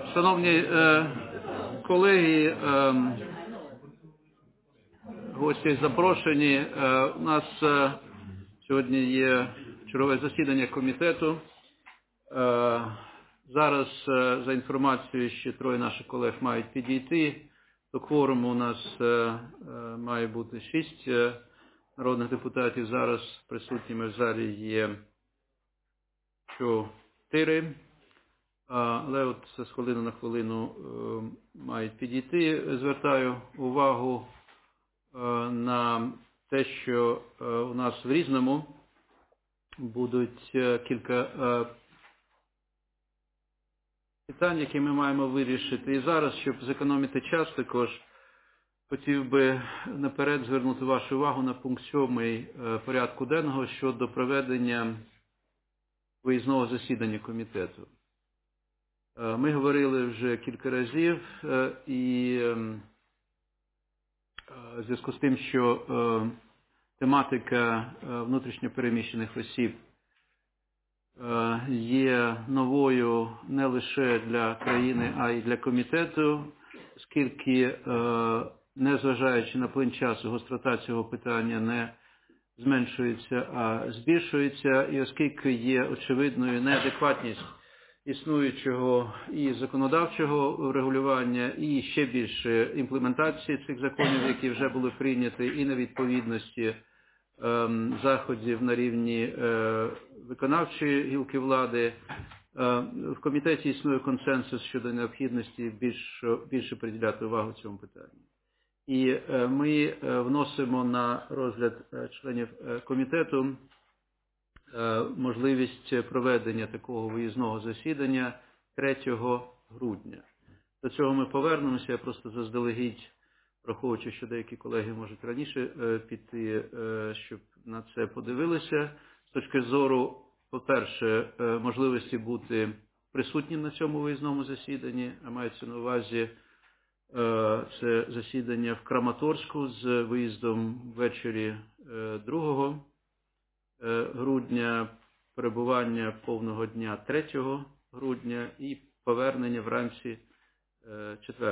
Шановні колеги, гості запрошені, у нас сьогодні є чергове засідання комітету. Зараз, за інформацією, ще троє наших колег мають підійти. До кворуму у нас має бути 6 народних депутатів. Зараз присутніми в залі є 4. Але от з хвилини на хвилину мають підійти. Звертаю увагу на те, що у нас в Різному будуть кілька питань, які ми маємо вирішити. І зараз, щоб зекономити час, також хотів би наперед звернути вашу увагу на пункт 7 порядку денного щодо проведення виїзного засідання комітету. Ми говорили вже кілька разів, і в зв'язку з тим, що тематика внутрішньо переміщених осіб є новою не лише для країни, а й для комітету, оскільки, незважаючи на плин часу, гострота цього питання не зменшується, а збільшується, і оскільки є очевидною неадекватність існуючого і законодавчого регулювання, і ще більше імплементації цих законів, які вже були прийняті, і невідповідності заходів на рівні виконавчої гілки влади, в комітеті існує консенсус щодо необхідності більше приділяти увагу цьому питанню. І ми вносимо на розгляд членів комітету можливість проведення такого виїзного засідання 3 грудня. До цього ми повернемося. Я просто заздалегідь, враховуючи, що деякі колеги можуть раніше піти, щоб на це подивилися. З точки зору, по-перше, можливості бути присутнім на цьому виїзному засіданні, а мається на увазі це засідання в Краматорську з виїздом ввечері 2 грудня, перебування повного дня 3 грудня і повернення вранці 4.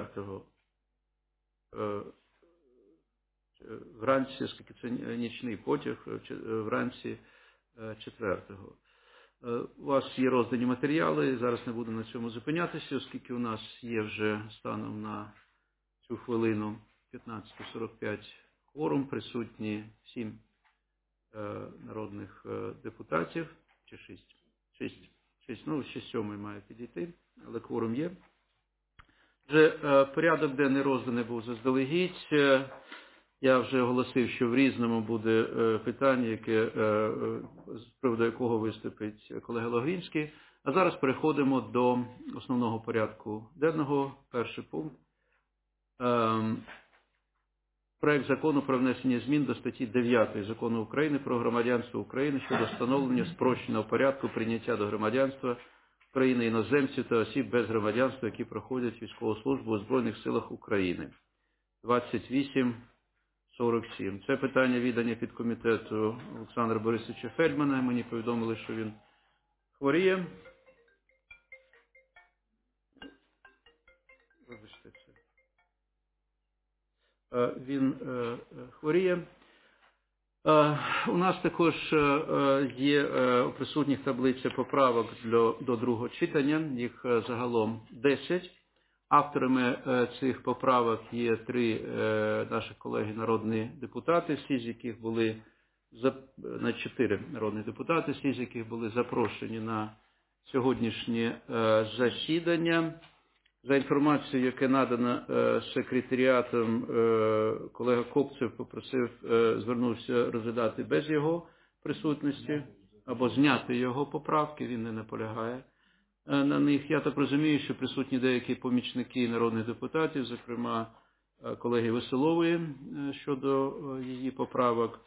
Вранці, оскільки це нічний потяг, вранці 4. У вас є роздані матеріали, зараз не буду на цьому зупинятися, оскільки у нас є вже станом на цю хвилину 15:45 кворум, присутні 7 народних депутатів, чи 6, ну, ще 7 має підійти, але кворум є. Вже порядок денний розданий був заздалегідь. Я вже оголосив, що в Різному буде питання, з приводу якого виступить колега Логвинський. А зараз переходимо до основного порядку денного. Перший пункт. Проект закону про внесення змін до статті 9 Закону України про громадянство України щодо встановлення спрощеного порядку прийняття до громадянства України іноземців та осіб без громадянства, які проходять військову службу у Збройних силах України. 2847. Це питання віддання підкомітету Олександра Борисовича Фельдмана. Мені повідомили, що він хворіє. Вибачте це. Він хворіє. У нас також є у присутніх таблиця поправок до другого читання. Їх загалом 10. Авторами цих поправок є 3 наших колеги народні депутати, всі з яких були, 4 народні депутати, всі з яких були запрошені на сьогоднішнє засідання. За інформацією, яка надана секретаріатом, колега Копцев попросив, звернувся розглядати без його присутності або зняти його поправки, він не наполягає на них. Я так розумію, що присутні деякі помічники народних депутатів, зокрема колеги Веселової щодо її поправок.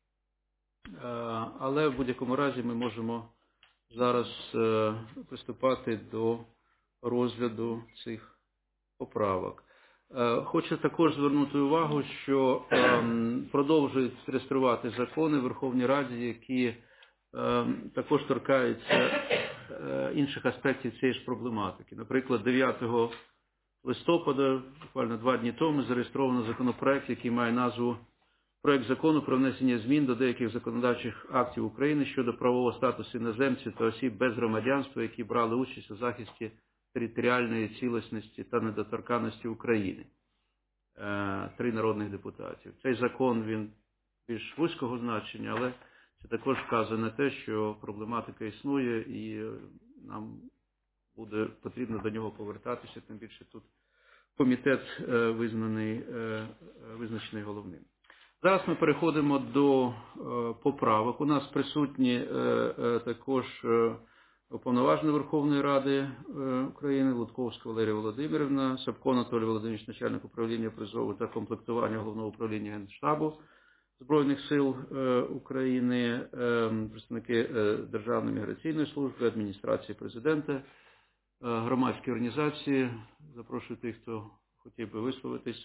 Але в будь-якому разі ми можемо зараз приступати до розгляду цих поправок. Хочу також звернути увагу, що продовжують реєструвати закони в Верховній Раді, які також торкаються інших аспектів цієї ж проблематики. Наприклад, 9 листопада, буквально 2 дні тому, зареєстровано законопроект, який має назву «Проект закону про внесення змін до деяких законодавчих актів України щодо правового статусу іноземців та осіб без громадянства, які брали участь у захисті територіальної цілісності та недоторканності України». 3 народних депутатів. Цей закон, він більш вузького значення, але це також вказує на те, що проблематика існує і нам буде потрібно до нього повертатися, тим більше тут комітет визначений головним. Зараз ми переходимо до поправок. У нас присутні також уповноважений Верховної Ради України Лутковська Валерія Володимирівна, Сапко Анатолій Володимирович, начальник управління призову та комплектування Головного управління Генштабу Збройних сил України, представники Державної міграційної служби, адміністрації президента, громадські організації. Запрошую тих, хто хотів би висловитись.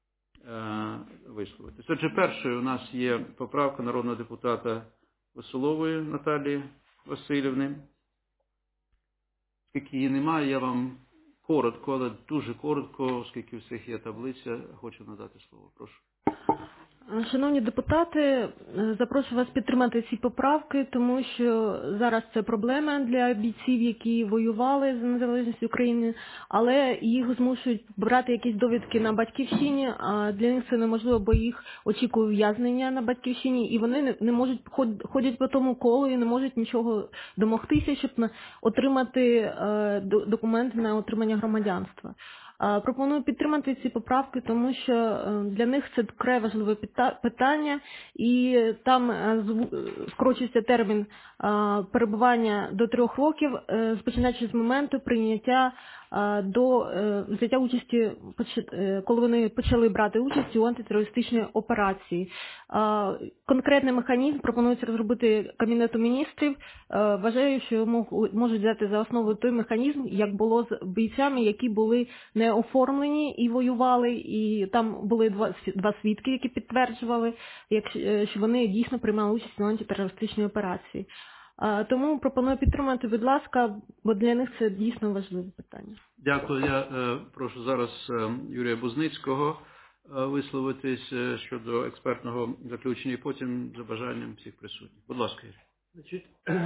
Отже, першою у нас є поправка народного депутата Веселової Наталії Васильівни. Оскільки її немає, я вам коротко, але дуже коротко, оскільки у всіх є таблиця, хочу надати слово. Прошу. Шановні депутати, запрошую вас підтримати ці поправки, тому що зараз це проблема для бійців, які воювали за незалежність України, але їх змушують брати якісь довідки на батьківщині, а для них це неможливо, бо їх очікує ув'язнення на батьківщині, і вони не можуть ходять по тому колу і не можуть нічого домогтися, щоб отримати документи на отримання громадянства. Пропоную підтримати ці поправки, тому що для них це вкрай важливе питання, і там скорочується термін перебування до 3 років, починаючи з моменту прийняття до взяття участі, коли вони почали брати участь у антитерористичній операції. Конкретний механізм пропонується розробити Кабінету міністрів. Вважаю, що можуть взяти за основу той механізм, як було з бійцями, які були не оформлені і воювали, і там були два свідки, які підтверджували, що вони дійсно приймали участь у антитерористичній операції. Тому пропоную підтримати, будь ласка, бо для них це дійсно важливе питання. Дякую. Я прошу зараз Юрія Бузницького висловитись щодо експертного заключення і потім за бажанням всіх присутніх. Будь ласка, Юрій.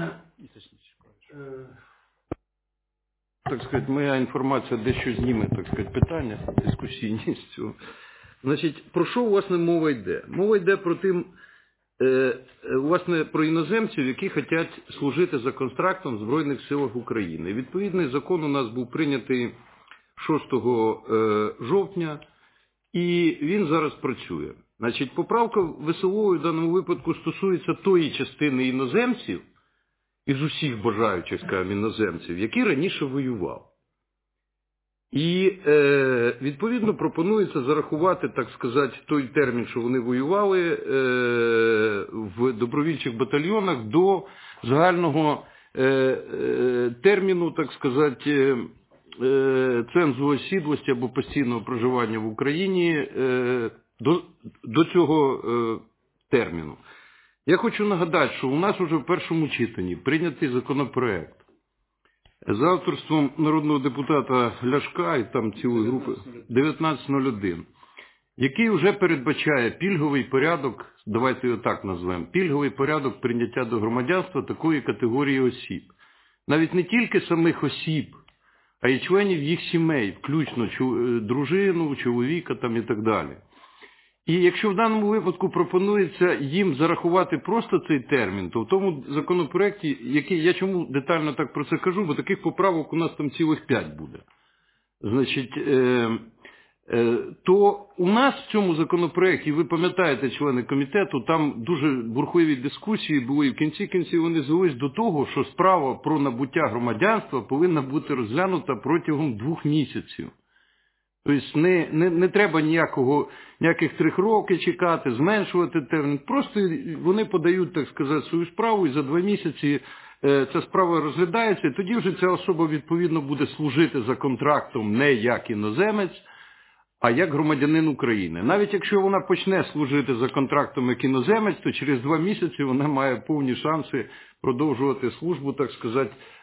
Так сказати, моя інформація дещо зніме, так сказати, питання дискусійні з цього. Значить, про що, власне, мова йде? Мова йде про тим, власне, про іноземців, які хочуть служити за контрактом в Збройних силах України. Відповідний закон у нас був прийнятий 6 жовтня, і він зараз працює. Значить, поправка Веселової в даному випадку стосується тої частини іноземців, із усіх бажаючих, скажімо, іноземців, які раніше воював. І, відповідно, пропонується зарахувати, так сказати, той термін, що вони воювали в добровільчих батальйонах до загального терміну, так сказати, цензу осідлості або постійного проживання в Україні до цього терміну. Я хочу нагадати, що у нас вже в першому читанні прийнятий законопроект за авторством народного депутата Ляшка і там цілої групи 1901, який вже передбачає пільговий порядок, давайте його так назвемо, пільговий порядок прийняття до громадянства такої категорії осіб. Навіть не тільки самих осіб, а й членів їх сімей, включно дружину, чоловіка там і так далі. І якщо в даному випадку пропонується їм зарахувати просто цей термін, то в тому законопроекті, який, я чому детально так про це кажу, бо таких поправок у нас там цілих 5 буде. Значить, то у нас в цьому законопроекті, ви пам'ятаєте, члени комітету, там дуже бурхливі дискусії були, і в кінці кінців вони звелись до того, що справа про набуття громадянства повинна бути розглянута протягом 2 місяців. Тобто не треба ніяких 3 роки чекати, зменшувати термін. Просто вони подають, так сказати, свою справу, і за 2 місяці ця справа розглядається, і тоді вже ця особа, відповідно, буде служити за контрактом не як іноземець, а як громадянин України. Навіть якщо вона почне служити за контрактом як іноземець, то через 2 місяці вона має повні шанси продовжувати службу, так сказати,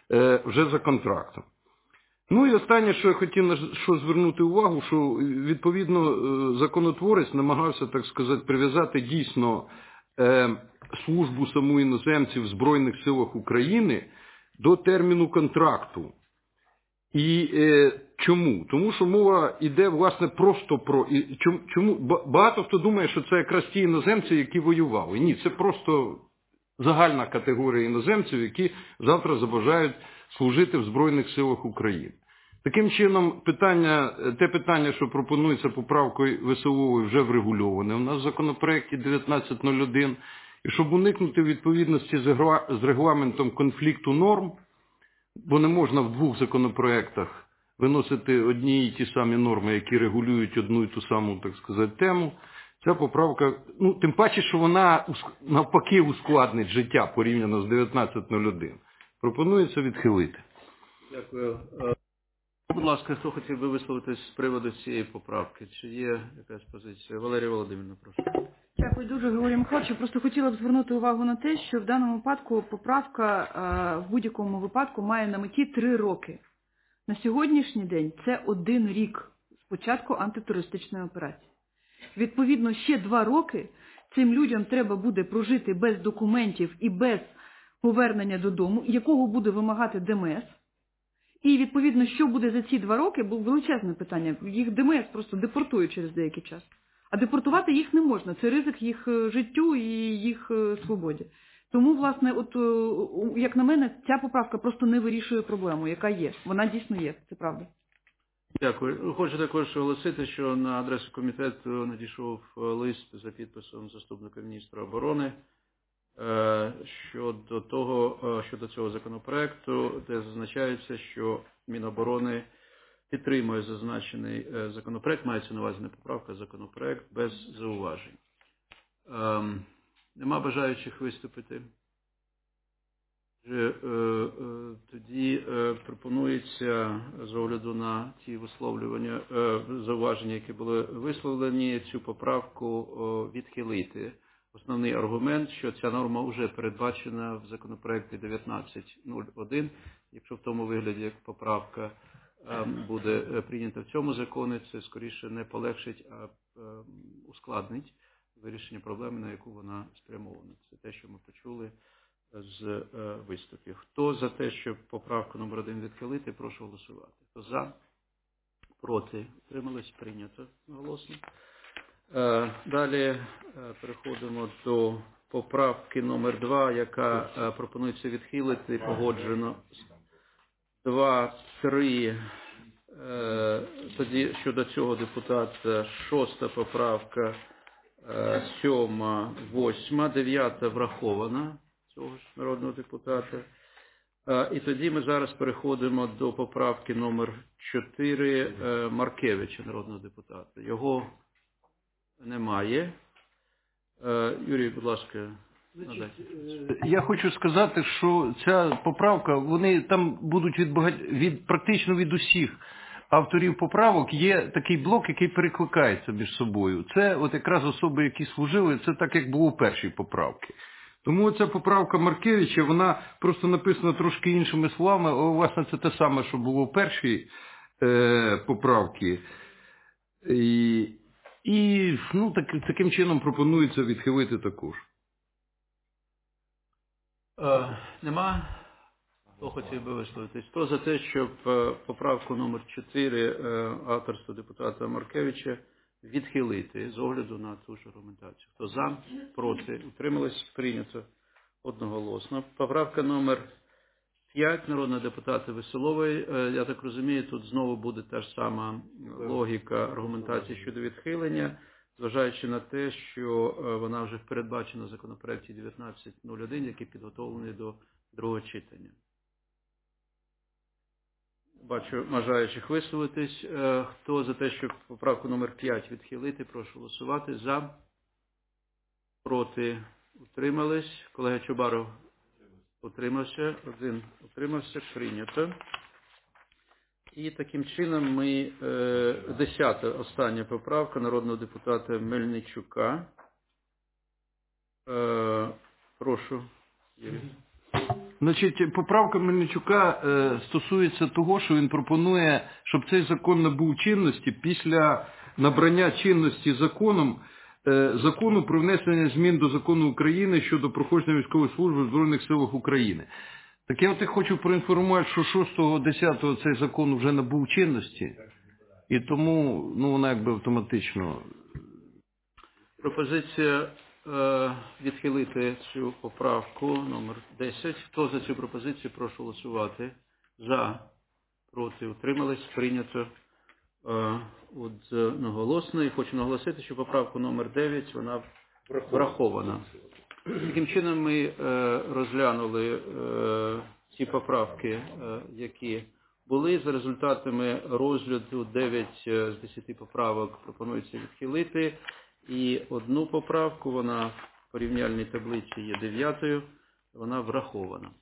вже за контрактом. Ну і останнє, що я хотів на що звернути увагу, що відповідно законотворець намагався, так сказати, прив'язати дійсно службу саму іноземців в Збройних силах України до терміну контракту. І чому? Тому що мова йде, власне, просто про... Чому? Багато хто думає, що це якраз ті іноземці, які воювали. Ні, це просто загальна категорія іноземців, які завтра забажають служити в Збройних силах України. Таким чином, те питання, що пропонується поправкою Веселової, вже врегульоване у нас в законопроекті 1901. І щоб уникнути відповідності з регламентом конфлікту норм, бо не можна в двох законопроектах виносити одні і ті самі норми, які регулюють одну і ту саму, так сказати, тему, ця поправка, ну, тим паче, що вона навпаки ускладнить життя порівняно з 1901. Пропонується відхилити. Дякую. Будь ласка, хто хотів би висловитись з приводу цієї поправки? Чи є якась позиція? Валерія Володимирівна, прошу. Дякую дуже, Григорій Михайлович. Просто хотіла б звернути увагу на те, що в даному випадку поправка в будь-якому випадку має на меті 3 роки. На сьогоднішній день це 1 рік з початку антитерористичної операції. Відповідно, ще 2 роки цим людям треба буде прожити без документів і без повернення додому, якого буде вимагати ДМС. І, відповідно, що буде за ці 2 роки, було величезне питання. Їх ДМС просто депортують через деякий час. А депортувати їх не можна. Це ризик їх життю і їх свободі. Тому, власне, от, як на мене, ця поправка просто не вирішує проблему, яка є. Вона дійсно є, це правда. Дякую. Хочу також оголосити, що на адресу комітету надійшов лист за підписом заступника міністра оборони щодо цього законопроекту, де зазначається, що Міноборони підтримує зазначений законопроект, мається на увазі не поправка, а законопроект без зауважень. Нема бажаючих виступити? Тоді пропонується, з огляду на ті висловлювання, зауваження, які були висловлені, цю поправку відхилити. Основний аргумент, що ця норма вже передбачена в законопроекті 1901. Якщо в тому вигляді, як поправка буде прийнята в цьому законі, це скоріше не полегшить, а ускладнить вирішення проблеми, на яку вона спрямована. Це те, що ми почули з виступів. Хто за те, щоб поправку номер 1 відхилити, прошу голосувати. Хто за? Проти? Утримались? Прийнято голосно. Далі переходимо до поправки номер 2, яка пропонується відхилити, погоджено. 2, 3, тоді щодо цього депутата 6 поправка, 7, 8, 9 врахована цього ж народного депутата. І тоді ми зараз переходимо до поправки номер 4 Маркевича, народного депутата. Його немає. Юрій, будь ласка, надайте. Я хочу сказати, що ця поправка, вони там будуть практично від усіх авторів поправок є такий блок, який перекликається між собою. Це от якраз особи, які служили, це так, як було у першій поправці. Тому ця поправка Маркевича, вона просто написана трошки іншими словами, але, власне, це те саме, що було у першій поправці. І ну, таким чином пропонується відхилити також. Нема? Хто хотів би висловитись? Хто за те, щоб поправку номер 4 авторства депутата Маркевича відхилити з огляду на ту ж аргументацію? Хто за? Проти? Утримались? Прийнято одноголосно. Поправка номер 5 народного депутата Веселової. Я так розумію, тут знову буде та ж сама логіка аргументації щодо відхилення, зважаючи на те, що вона вже передбачена в законопроекті 1901, який підготовлений до другого читання. Бачу бажаючих висловитись. Хто за те, щоб поправку номер 5 відхилити, прошу голосувати. За, проти, утримались. Колега Чубаров утримався, 1 утримався, прийнято. І таким чином ми 10-та остання поправка народного депутата Мельничука. Прошу, Юрій. Значить, поправка Мельничука стосується того, що він пропонує, щоб цей закон набув чинності після набрання чинності закону про внесення змін до закону України щодо проходження військової служби в Збройних силах України. Так я хочу проінформувати, що 6.10 цей закон вже набув чинності, і тому вона якби автоматично. Пропозиція відхилити цю поправку номер 10. Хто за цю пропозицію, прошу голосувати. За, проти, утримались, прийнято одноголосно. І хочу наголосити, що поправку номер 9, вона врахована. Таким чином ми розглянули ці поправки, які були. За результатами розгляду 9 з 10 поправок пропонується відхилити. І одну поправку, вона в порівняльній таблиці є 9-ю, вона врахована.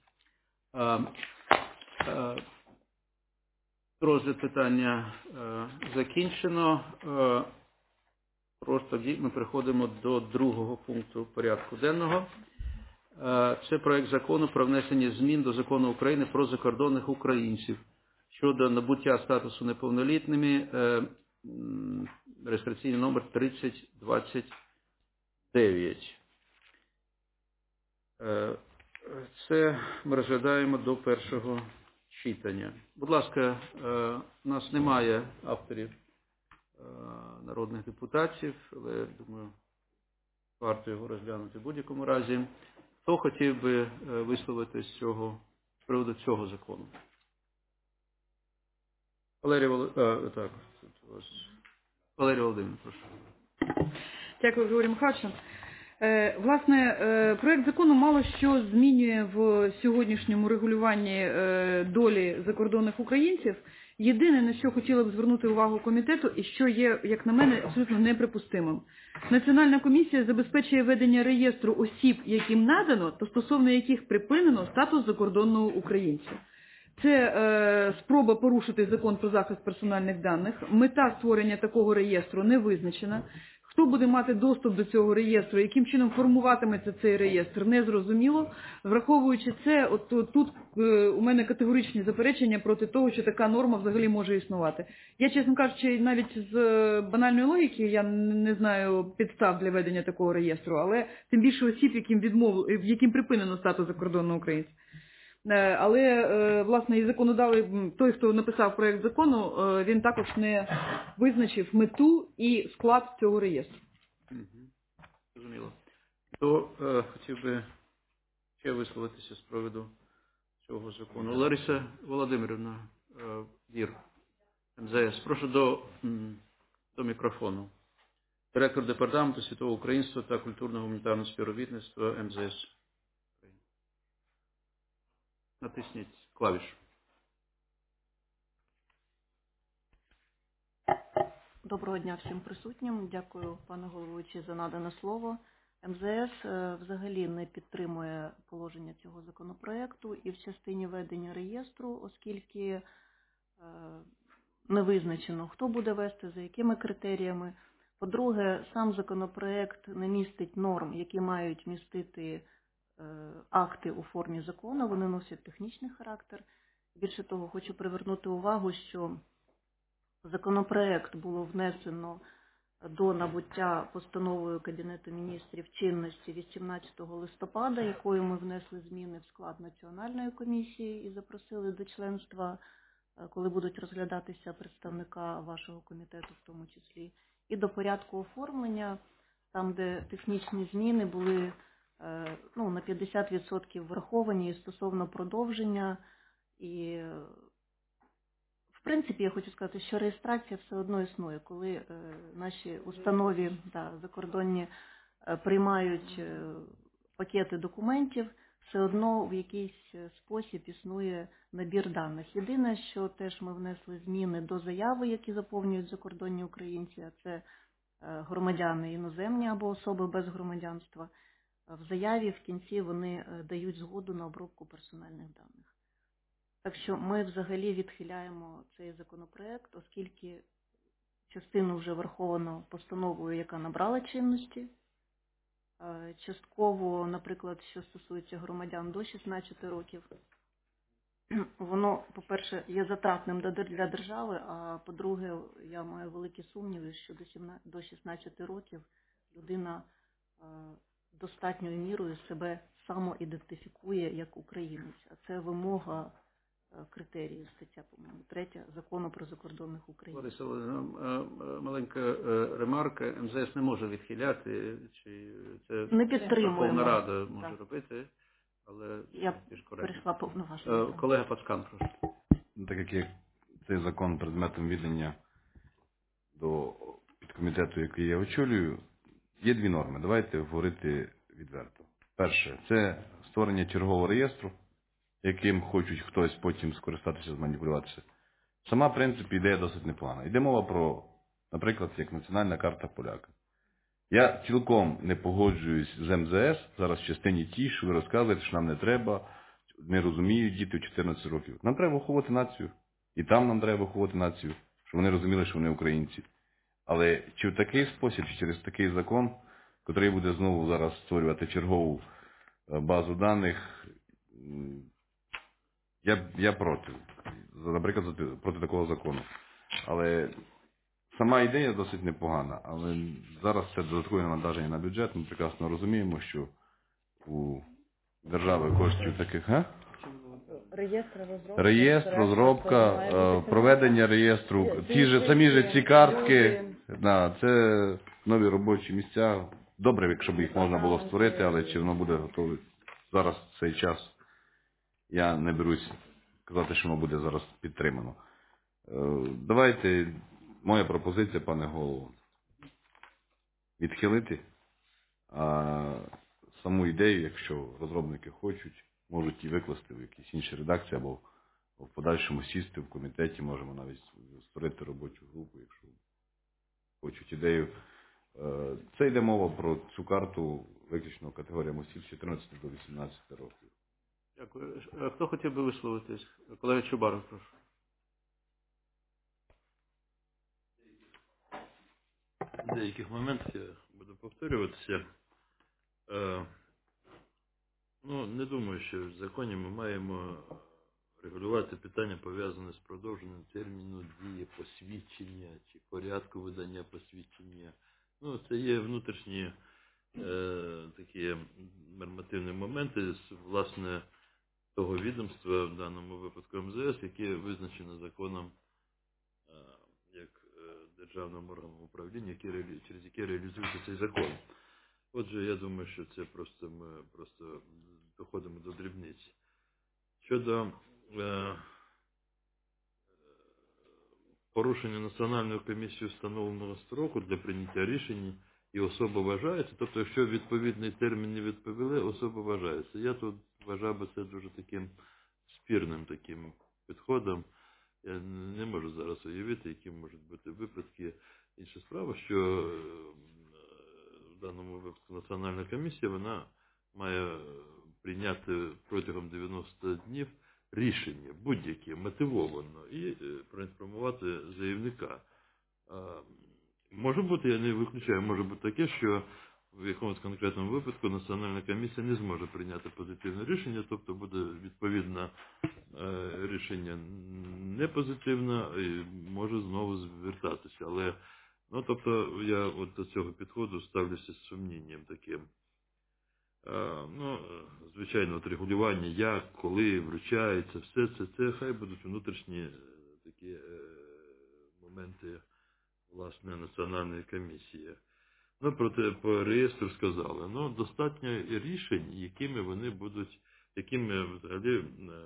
Розгляд питання закінчено. Просто ми переходимо до другого пункту порядку денного. Це проект закону про внесення змін до закону України про закордонних українців щодо набуття статусу неповнолітними, реєстраційний номер 3029. Це ми розглядаємо до першого читання. Будь ласка, у нас немає авторів народних депутатів, але, думаю, варто його розглянути в будь-якому разі. Хто хотів би висловити з приводу цього закону? Валерій Володимир, прошу. Дякую, Григорій Михайлович. Власне, проект закону мало що змінює в сьогоднішньому регулюванні долі закордонних українців. Єдине, на що хотіла б звернути увагу комітету, і що є, як на мене, абсолютно неприпустимим. Національна комісія забезпечує ведення реєстру осіб, яким надано, та стосовно яких припинено статус закордонного українця. Це спроба порушити закон про захист персональних даних. Мета створення такого реєстру не визначена. Хто буде мати доступ до цього реєстру, яким чином формуватиметься цей реєстр, незрозуміло. Враховуючи це, тут у мене категоричні заперечення проти того, що така норма взагалі може існувати. Я, чесно кажучи, навіть з банальної логіки, я не знаю підстав для ведення такого реєстру, але тим більше осіб, яким припинено статус закордонного українця. Але, власне, і той, хто написав проект закону, він також не визначив мету і склад цього реєстру. Зрозуміло. Хто хотів би ще висловитися з приводу цього закону? Лариса Володимирівна Вір, МЗС. Прошу до мікрофону. Директор Департаменту світового українства та культурно-гуманітарного співробітництва МЗС. Натисніть клавішу. Доброго дня всім присутнім. Дякую, пане головуючий, за надане слово. МЗС взагалі не підтримує положення цього законопроекту і в частині ведення реєстру, оскільки не визначено, хто буде вести, за якими критеріями. По-друге, сам законопроект не містить норм, які мають містити акти у формі закону, вони носять технічний характер. Більше того, хочу привернути увагу, що законопроект було внесено до набуття постановою Кабінету міністрів чинності 18 листопада, якою ми внесли зміни в склад Національної комісії і запросили до членства, коли будуть розглядатися представника вашого комітету в тому числі, і до порядку оформлення, там, де технічні зміни були на 50% враховані стосовно продовження. І, в принципі, я хочу сказати, що реєстрація все одно існує, коли наші установи закордонні приймають пакети документів, все одно в якийсь спосіб існує набір даних. Єдине, що теж ми внесли зміни до заяви, які заповнюють закордонні українці, а це громадяни іноземні або особи без громадянства. В заяві в кінці вони дають згоду на обробку персональних даних. Так що ми взагалі відхиляємо цей законопроект, оскільки частину вже враховано постановою, яка набрала чинності, Частково, наприклад, що стосується громадян до 16 років, воно, по-перше, є затратним для держави, а по-друге, я маю великі сумніви, що до 16 років людина достатньою мірою себе самоідентифікує як українець. А це вимога критерію, стаття, по-моєму, 3 Закону про закордонних українців. Лариса, маленька ремарка. МЗС не може відхиляти, чи це Не підтримуємо. Верховна Рада може Так. робити, але Я більш коректно. перейшла повноваження. Колега Пацкан, прошу. Так як є цей закон предметом віддання до підкомітету, який я очолюю, є дві норми. Давайте говорити відверто. Перше, це створення чергового реєстру, яким хочуть хтось потім скористатися, зманіпулюватися. Сама, в принципі, ідея досить непогана. Йде мова про, наприклад, як національна карта поляка. Я цілком не погоджуюсь з МЗС зараз в частині тій, що ви розказуєте, що нам не треба, не розуміють діти в 14 років. Нам треба виховувати націю. І там нам треба виховувати націю, щоб вони розуміли, що вони українці. Але чи в такий спосіб, чи через такий закон, який буде знову зараз створювати чергову базу даних, я проти. Наприклад, проти такого закону. Але сама ідея досить непогана. Але зараз це додаткове навантаження на бюджет. Ми прекрасно розуміємо, що у держави коштів таких... Реєстр, розробка, проведення реєстру, самі ж ці картки, це нові робочі місця. Добре, якщо б їх можна було створити, але чи воно буде готове зараз в цей час, я не берусь казати, що воно буде зараз підтримано. Давайте, моя пропозиція, пане голово, відхилити, а саму ідею, якщо розробники хочуть, можуть і викласти в якісь інші редакції, або в подальшому сісти в комітеті, можемо навіть створити робочу групу, якщо хочуть ідею. Це йде мова про цю карту виключно категоріям осіб з 14 до 18 років. Дякую. Хто хотів би висловитись? Колега Чубаров, прошу. В деяких моментах я буду повторюватися. Не думаю, що в законі ми маємо регулювати питання, пов'язане з продовженням терміну дії посвідчення чи порядку видання посвідчення. Це є внутрішні такі нормативні моменти з, власне, того відомства, в даному випадку МЗС, яке визначено законом як державним органом управління, через яке реалізується цей закон. Отже, я думаю, що це ми просто доходимо до дрібниць. Щодо порушення Національною комісією встановленого строку для прийняття рішень і особа вважається, тобто, якщо відповідний термін не відповіли, особа вважається. Я тут вважав би це дуже таким спірним таким підходом. Я не можу зараз уявити, які можуть бути випадки. Інша справа, що в даному випадку Національна комісія, вона має прийняти протягом 90 днів рішення, будь-яке, мотивовано, і проінформувати заявника. Може бути, я не виключаю, може бути таке, що в якомусь конкретному випадку Національна комісія не зможе прийняти позитивне рішення, тобто буде відповідне рішення не позитивне і може знову звертатися. Але, тобто, я от до цього підходу ставлюся з сумнінням таким. Звичайно, регулювання, як, коли вручається, все це хай будуть внутрішні такі моменти, власне, Національної комісії. По реєстру сказали. Достатньо рішень, якими вони будуть, якими взагалі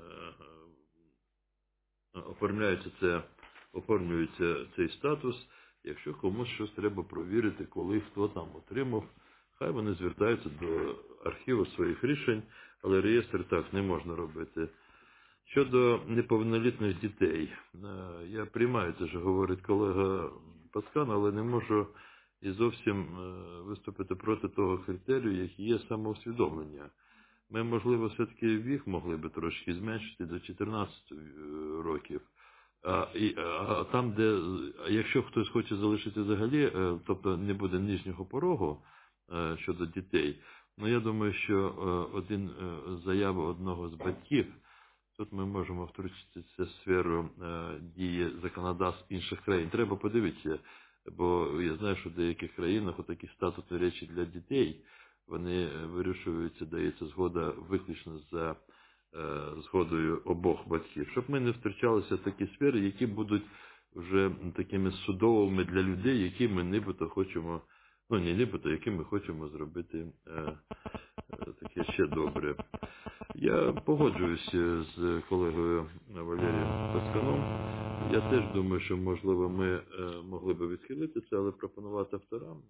оформлюється цей статус. Якщо комусь щось треба провірити, коли, хто там отримав, хай вони звертаються до архіву своїх рішень, але реєстр так не можна робити. Щодо неповнолітніх дітей, я приймаю те, що говорить колега Пацкан, але не можу і зовсім виступити проти того критерію, який є самоусвідомлення. Ми, можливо, все-таки вік могли би трошки зменшити до 14 років. А там, де, якщо хтось хоче залишити взагалі, тобто не буде нижнього порогу щодо дітей. Ну, я думаю, що заява одного з батьків, тут ми можемо втручитися в сферу дії законодавств інших країн. Треба подивитися, бо я знаю, що в деяких країнах отакі статусні речі для дітей, вони вирішуються, дається згода виключно за згодою обох батьків. Щоб ми не втручалися в такі сфери, які будуть вже такими судовими для людей, які ми нібито хочемо, ну не нібито, які ми хочемо зробити таке ще добре. Я погоджуюся з колегою Валерієм Пасканом. Я теж думаю, що, можливо, ми могли би відхилити це, але пропонувати авторам,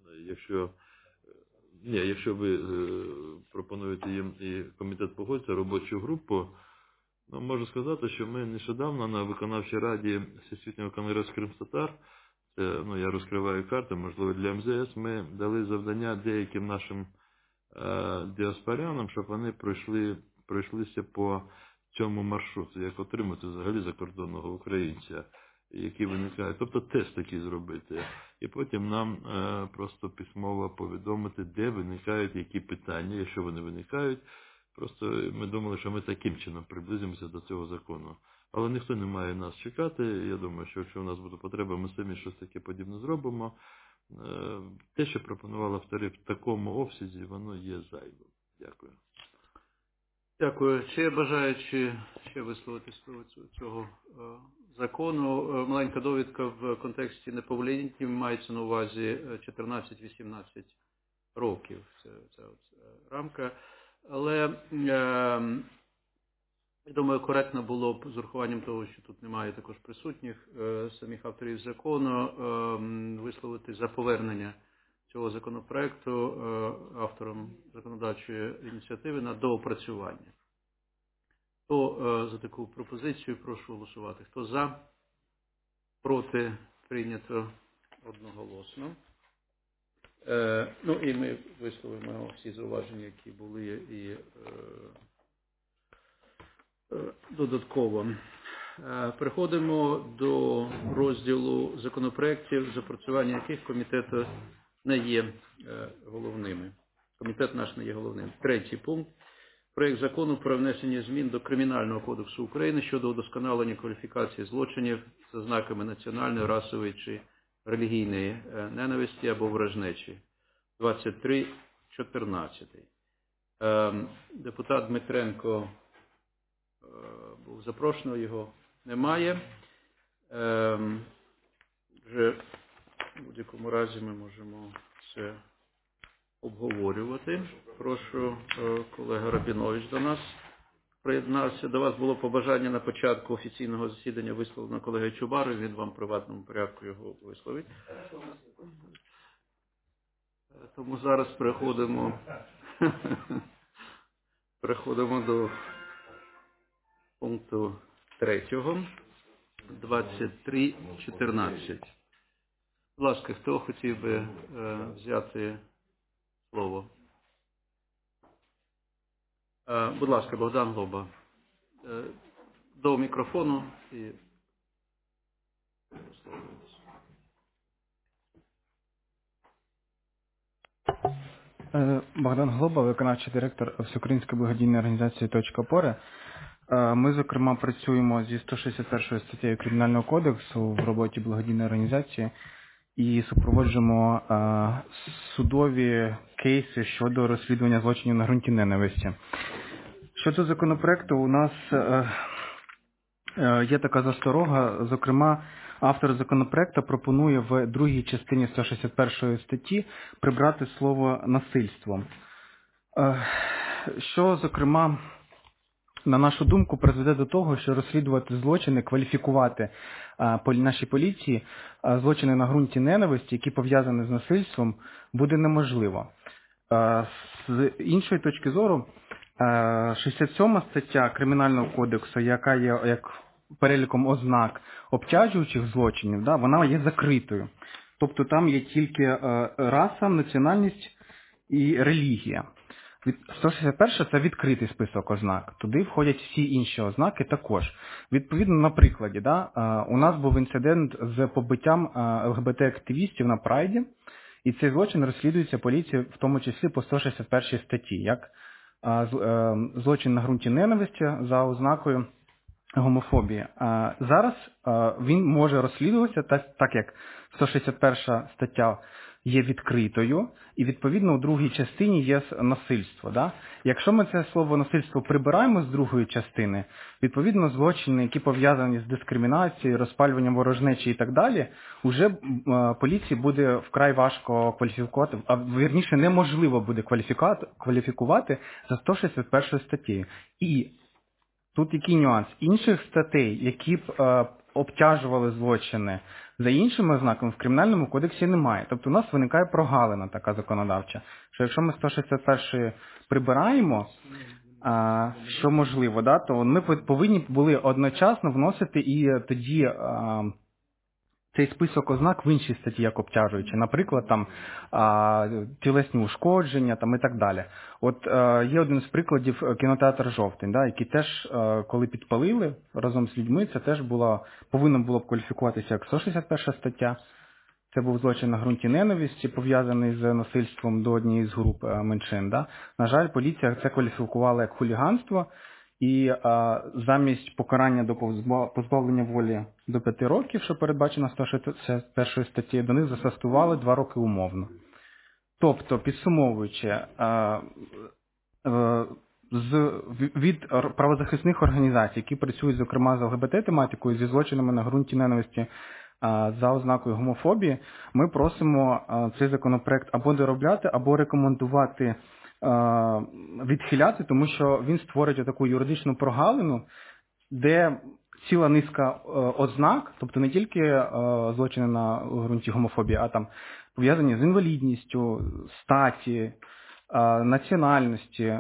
якщо ви пропонуєте їм і комітет погодиться, робочу групу, ну, можу сказати, що ми нещодавно на виконавчій раді Всесвітнього конгресу кримськотатар, я розкриваю карти, можливо, для МЗС, ми дали завдання деяким нашим діаспорянам, щоб вони пройшлися по цьому маршруту, як отримати взагалі закордонного українця, які виникають. Тобто тест такий зробити. І потім нам просто письмово повідомити, де виникають які питання, якщо вони виникають. Просто ми думали, що ми таким чином приблизимося до цього закону. Але ніхто не має нас чекати. Я думаю, що якщо у нас буде потреба, ми самі щось таке подібне зробимо. Те, що пропонували автори в такому обсязі, воно є зайвим. Дякую. Дякую. Чи бажаючи ще висловити з цього закону? Маленька довідка в контексті неповнолітніх мається на увазі 14-18 років. Це рамка. Але, я думаю, коректно було б з урахуванням того, що тут немає також присутніх самих авторів закону, висловити за повернення цього законопроекту авторам законодавчої ініціативи на доопрацювання. Хто за таку пропозицію, прошу голосувати. Хто за? Проти? Прийнято одноголосно. І ми висловимо всі зауваження, які були і додатково. Переходимо до розділу законопроєктів, запрацювання яких комітету не є головними. Комітет наш не є головним. Третій пункт. Проєкт закону про внесення змін до Кримінального кодексу України щодо удосконалення кваліфікації злочинів з ознаками національної, расової чи релігійної ненависті або ворожнечі. 23.14. Депутат Дмитренко був запрошений, його немає. Вже в будь-якому разі ми можемо це обговорювати. Прошу колега Рабінович до нас приєднався. До вас було побажання на початку офіційного засідання висловлено колегою Чубарою. Він вам в приватному порядку його висловить. Тому зараз переходимо до пункту 3. 23.14. Будь ласка, хто хотів би взяти слово? Будь ласка, Богдан Глоба. До мікрофону і Богдан Глоба, виконавчий директор Всеукраїнської благодійної організації «Точка опори». Ми, зокрема, працюємо зі 161 статтею Кримінального кодексу в роботі благодійної організації і супроводжуємо судові кейси щодо розслідування злочинів на ґрунті ненависті. Щодо законопроекту, у нас є така засторога, зокрема, автор законопроекту пропонує в другій частині 161 статті прибрати слово «насильство», що, зокрема, на нашу думку, призведе до того, що розслідувати злочини, кваліфікувати нашій поліції злочини на ґрунті ненависті, які пов'язані з насильством, буде неможливо. З іншої точки зору, 67 стаття Кримінального кодексу, яка є як переліком ознак обтяжуючих злочинів, вона є закритою. Тобто там є тільки раса, національність і релігія. 161 – це відкритий список ознак. Туди входять всі інші ознаки також. Відповідно, на прикладі, у нас був інцидент з побиттям ЛГБТ-активістів на Прайді, І цей злочин розслідується поліцією, в тому числі по 161 статті, як злочин на ґрунті ненависті за ознакою гомофобії. Зараз він може розслідуватися, так як 161 стаття є відкритою, і відповідно у другій частині є насильство. Да? Якщо ми це слово насильство прибираємо з другої частини, відповідно злочини, які пов'язані з дискримінацією, розпалюванням ворожнечі і так далі, уже поліції буде вкрай важко кваліфікувати, а вірніше неможливо буде кваліфікувати за 161 статтею. І тут який нюанс? Інших статей, які б обтяжували злочини за іншими ознаками, в Кримінальному кодексі немає. Тобто у нас виникає прогалина така законодавча, що якщо ми 161 прибираємо, що можливо, да, то ми повинні були одночасно вносити і тоді цей список ознак в інші статті як обтяжуючі, наприклад, там тілесні ушкодження там, і так далі. От є один з прикладів кінотеатр «Жовтень», да, який теж, коли підпалили разом з людьми, це теж повинно було б кваліфікуватися як 161 стаття. Це був злочин на ґрунті ненависті, пов'язаний з насильством до однієї з груп меншин. Да. На жаль, поліція це кваліфікувала як хуліганство, і замість покарання до позбавлення волі до 5 років, що передбачено 161 статті, до них застосували 2 роки умовно. Тобто, підсумовуючи, від правозахисних організацій, які працюють, зокрема, з ЛГБТ-тематикою, зі злочинами на ґрунті ненависті за ознакою гомофобії, ми просимо цей законопроект або доробляти, або рекомендувати відхиляти, тому що він створить таку юридичну прогалину, де ціла низка ознак, тобто не тільки злочини на ґрунті гомофобії, а там пов'язані з інвалідністю, статі, національності,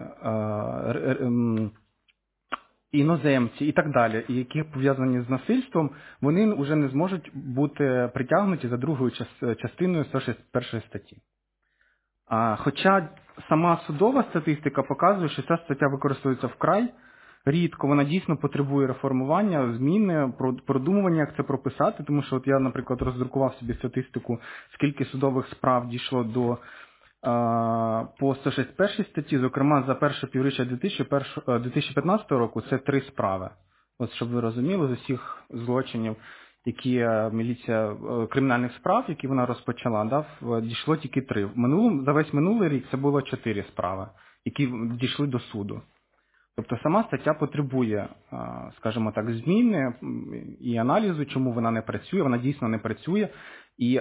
іноземці і так далі, і які пов'язані з насильством, вони вже не зможуть бути притягнуті за другою частиною 161 статті. Хоча сама судова статистика показує, що ця стаття використовується вкрай рідко, вона дійсно потребує реформування, зміни, продумування, як це прописати, тому що от я, наприклад, роздрукував собі статистику, скільки судових справ дійшло по 161 статті, зокрема за перше півріччя 2015 року це 3 справи. От щоб ви розуміли, з усіх злочинів, які міліція, кримінальних справ, які вона розпочала, да, дійшло тільки 3. За весь минулий рік це було 4 справи, які дійшли до суду. Тобто сама стаття потребує, скажімо так, зміни і аналізу, чому вона не працює, вона дійсно не працює. І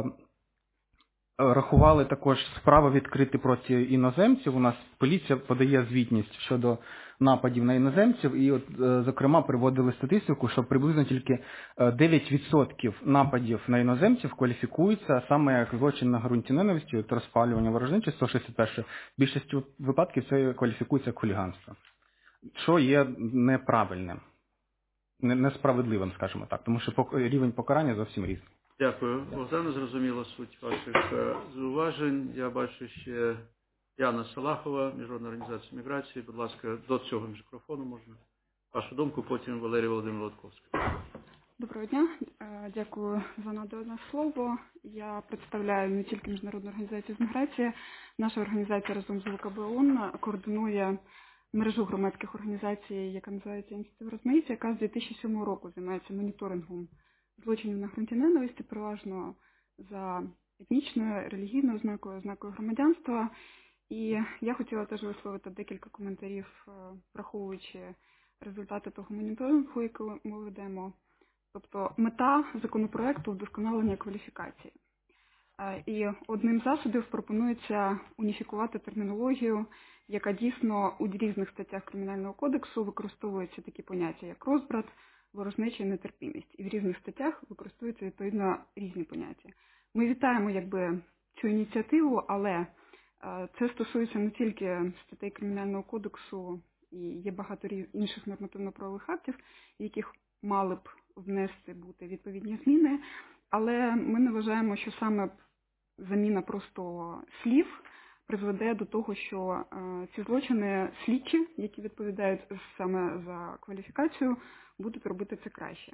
рахували також справи відкриті проти іноземців. У нас поліція подає звітність щодо нападів на іноземців, і, от, зокрема, приводили статистику, що приблизно тільки 9% нападів на іноземців кваліфікуються саме як злочин на ґрунті ненависті та розпалювання ворожнечі 161. Більшість випадків це кваліфікується як хуліганство, що є неправильним, несправедливим, скажімо так, тому що рівень покарання зовсім різний. Дякую. Богдане, зрозуміла суть ваших зауважень. Я бачу ще Яна Салахова, Міжнародна організація міграції. Будь ласка, до цього мікрофону можна. Вашу думку, потім Валерій Володимир Лотковський. Доброго дня. Дякую за надане слово. Я представляю не тільки Міжнародну організацію з міграції. Наша організація разом з ВКБ ООН координує мережу громадських організацій, яка називається Інститут розмаїття, яка з 2007 року займається моніторингом злочинів на ґрунті ненависті, переважно за етнічною, релігійною ознакою громадянства. І я хотіла теж висловити декілька коментарів, враховуючи результати того моніторингу, який ми ведемо. Тобто мета законопроекту – вдосконалення кваліфікації. І одним з засобів пропонується уніфікувати термінологію, яка дійсно у різних статтях Кримінального кодексу використовуються такі поняття, як розбрат, ворожнеча і нетерпімість. І в різних статтях використовуються відповідно різні поняття. Ми вітаємо цю ініціативу, але це стосується не тільки статей Кримінального кодексу, і є багато інших нормативно-правових актів, яких мали б внести бути відповідні зміни, але ми не вважаємо, що саме заміна просто слів призведе до того, що ці злочини слідчі, які відповідають саме за кваліфікацію, будуть робити це краще.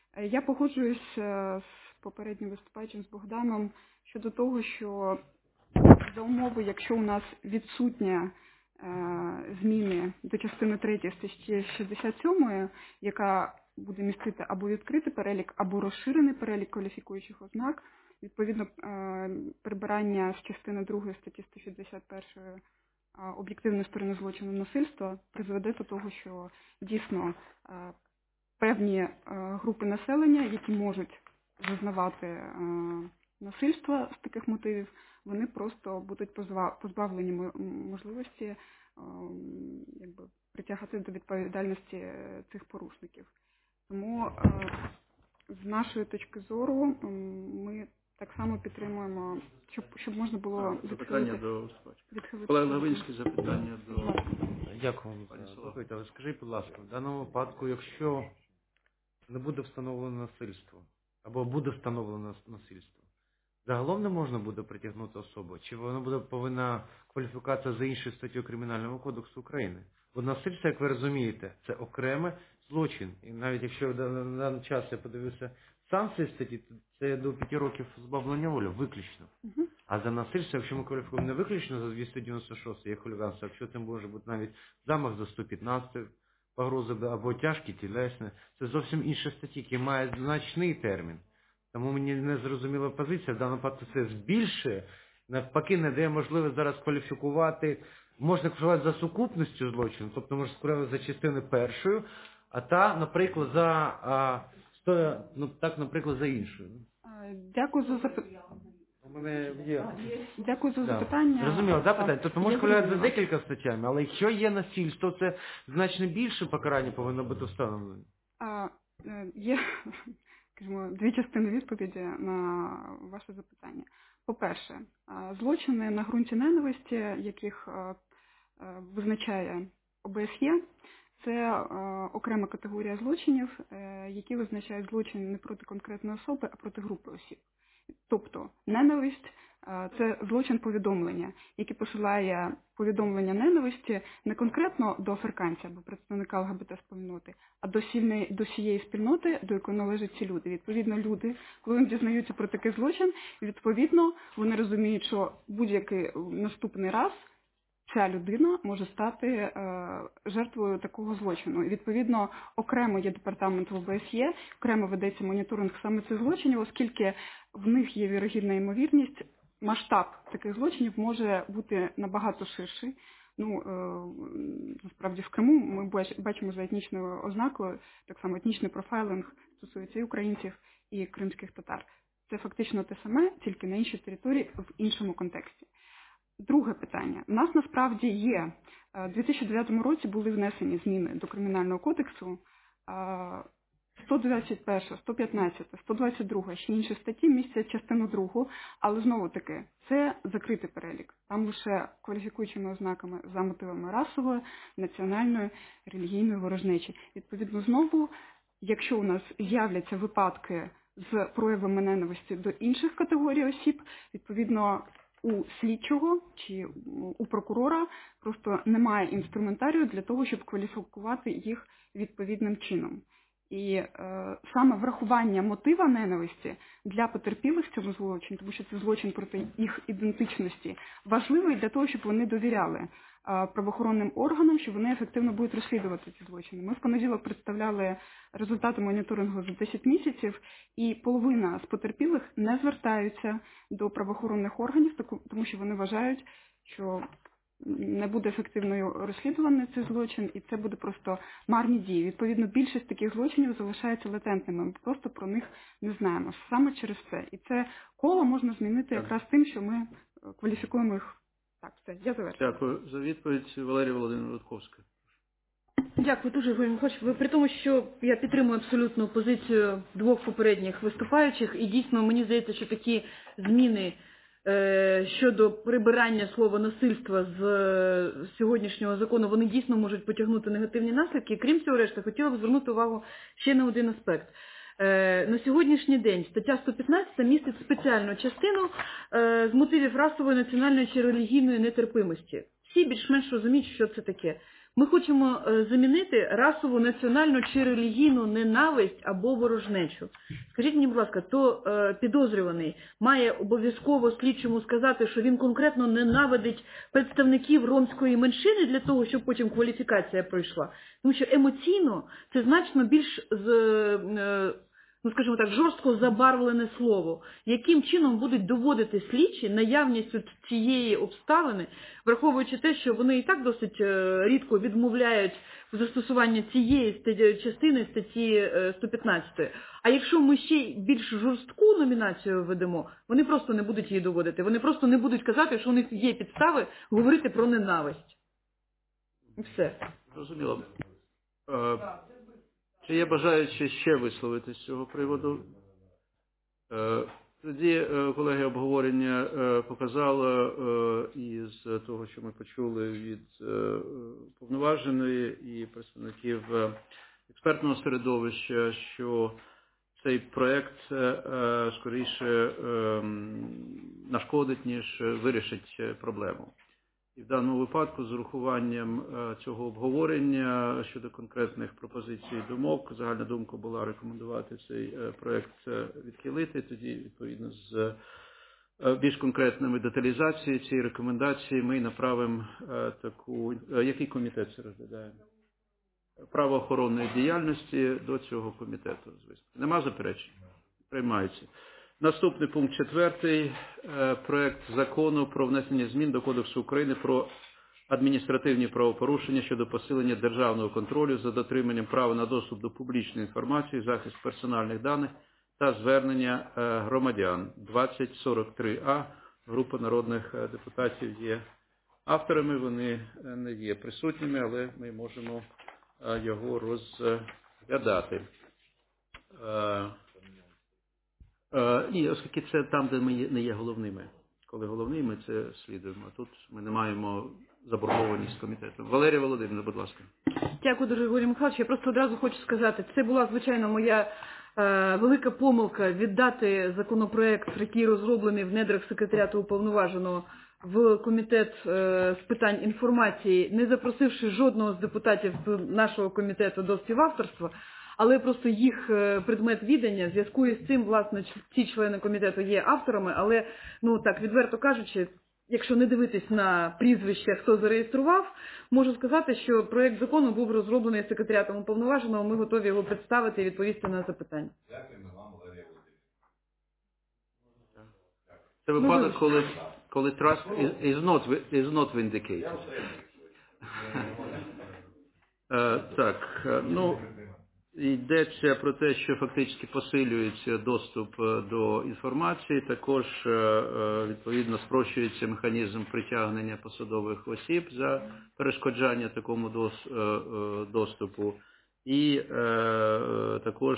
Я погоджуюсь з попереднім виступаючим, з Богданом, щодо того, що за умови, якщо у нас відсутня зміни до частини 3 статті 67, яка буде містити або відкритий перелік, або розширений перелік кваліфікуючих ознак, відповідно, прибирання з частини 2 статті 161 об'єктивної сторони злочину насильства призведе до того, що дійсно певні групи населення, які можуть зазнавати насильства з таких мотивів, вони просто будуть позбавлені можливості притягати до відповідальності цих порушників. Тому з нашої точки зору ми так само підтримуємо, щоб можна було запитання до Олег Лавинський, запитання до... Дякую вам. Слухайте, але скажіть, будь ласка, в даному випадку, якщо не буде встановлено насильство, або буде встановлено насильство, загалом не можна буде притягнути особу? Чи вона буде повинна кваліфікація за іншою статтю Кримінального кодексу України? Бо насильство, як ви розумієте, це окремий злочин. І навіть якщо на даний час я подивився санкції статті, то це до 5 років позбавлення волі, виключно. А за насильство, якщо ми кваліфікуємо не виключно за 296 є хуліганство, якщо це може бути навіть замах за 115, погрози або тяжкі, тілесні, це зовсім інші статті, які мають значний термін. Тому мені не зрозуміла позиція, в даному випадку це збільшує, навпаки не дає можливість зараз кваліфікувати, можна кваліфікувати за сукупністю злочину, тобто можна кваліфікувати за частиною першою, а та, наприклад, наприклад, за іншою. Дякую за запитання. Дякую за Да. запитання. Зрозуміло, да, питання? Тобто можна кваліфікувати за декілька статтями, але якщо є насильство, це значно більше покарання повинно бути встановлено. Є, скажімо, дві частини відповіді на ваше запитання. По-перше, злочини на ґрунті ненависті, яких визначає ОБСЄ, це окрема категорія злочинів, які визначають злочини не проти конкретної особи, а проти групи осіб. Тобто ненависть – це злочин повідомлення, який посилає повідомлення ненависті не конкретно до африканця або представника ЛГБТ-спільноти, а до всієї спільноти, до якої належать ці люди. Відповідно, люди, коли вони дізнаються про такий злочин, відповідно, вони розуміють, що будь-який наступний раз ця людина може стати жертвою такого злочину. І, відповідно, окремо є департамент в ОБСЄ, окремо ведеться моніторинг саме цих злочинів, оскільки в них є вірогідна ймовірність, масштаб таких злочинів може бути набагато ширший. Насправді в Криму ми бачимо за етнічною ознакою, так само етнічний профайлинг стосується і українців, і кримських татар. Це фактично те саме, тільки на іншій території, в іншому контексті. Друге питання. У нас насправді є. У 2009 році були внесені зміни до Кримінального кодексу. 121, 115, 122, ще інші статті містять частину 2, але знову-таки це закритий перелік. Там лише кваліфікуючими ознаками за мотивами расової, національної, релігійної ворожнечі. Відповідно, знову, якщо у нас з'являться випадки з проявами ненависті до інших категорій осіб, відповідно, у слідчого чи у прокурора просто немає інструментарію для того, щоб кваліфікувати їх відповідним чином. І саме врахування мотива ненависті для потерпілих в цьому злочині, тому що це злочин проти їх ідентичності, важливий для того, щоб вони довіряли правоохоронним органам, що вони ефективно будуть розслідувати ці злочини. Ми в понеділок представляли результати моніторингу за 10 місяців, і половина з потерпілих не звертаються до правоохоронних органів, тому що вони вважають, що не буде ефективною розслідуваний цей злочин, і це буде просто марні дії. Відповідно, більшість таких злочинів залишається латентними, ми просто про них не знаємо. Саме через це. І це коло можна змінити якраз тим, що ми кваліфікуємо їх. Так, все, я завершую. Дякую за відповідь. Валерія Володимирівна Рудковська. Дякую дуже, Ігор Михайлович. При тому, що я підтримую абсолютно позицію двох попередніх виступаючих, і дійсно мені здається, що такі зміни щодо прибирання слова насильства з сьогоднішнього закону, вони дійсно можуть потягнути негативні наслідки. Крім цього решта, хотіла б звернути увагу ще на один аспект. На сьогоднішній день стаття 115 містить спеціальну частину з мотивів расової, національної чи релігійної нетерпимості. Всі більш-менш розуміють, що це таке. Ми хочемо замінити расову, національну чи релігійну ненависть або ворожнечу. Скажіть мені, будь ласка, то підозрюваний має обов'язково слідчому сказати, що він конкретно ненавидить представників ромської меншини для того, щоб потім кваліфікація пройшла? Тому що емоційно це значно більш скажімо так, жорстко забарвлене слово. Яким чином будуть доводити слідчі наявність цієї обставини, враховуючи те, що вони і так досить рідко відмовляють в застосуванні цієї частини статті 115. А якщо ми ще більш жорстку номінацію введемо, вони просто не будуть її доводити. Вони просто не будуть казати, що у них є підстави говорити про ненависть. І все. Зрозуміло. Чи є бажаючі ще висловити з цього приводу? Тоді, колеги, обговорення показало із того, що ми почули від повноваженої і представників експертного середовища, що цей проект скоріше нашкодить, ніж вирішить проблему. І в даному випадку з урахуванням цього обговорення щодо конкретних пропозицій і думок, загальна думка була рекомендувати цей проект відхилити, тоді відповідно з більш конкретними деталізацією цієї рекомендації ми направимо таку, який комітет це розглядає? Правоохоронної діяльності до цього комітету. Нема заперечень? Приймається. Наступний пункт 4. Проект закону про внесення змін до Кодексу України про адміністративні правопорушення щодо посилення державного контролю за дотриманням права на доступ до публічної інформації, захист персональних даних та звернення громадян. 2043А. Група народних депутатів є авторами, вони не є присутніми, але ми можемо його розглядати. Ні, оскільки це там, де ми не є головними. Коли головні, ми це слідуємо. А тут ми не маємо заборгованість комітету. Валерія Володимирівна, будь ласка. Дякую дуже, Григорій Михайлович. Я просто одразу хочу сказати, це була, звичайно, моя велика помилка віддати законопроект, який розроблений в недрах секретаріату уповноваженого, в комітет з питань інформації, не запросивши жодного з депутатів нашого комітету до співавторства, але просто їх предмет відання, в зв'язку із цим, власне, ці члени комітету є авторами, але, так, відверто кажучи, якщо не дивитись на прізвище, хто зареєстрував, можу сказати, що проєкт закону був розроблений секретаріатом уповноваженого, ми готові його представити і відповісти на запитання. Дякуємо вам, Валерія Володимирівна. Це випадок, коли trust is not vindicated. Так, йдеться про те, що фактично посилюється доступ до інформації, також відповідно спрощується механізм притягнення посадових осіб за перешкоджання такому доступу. І також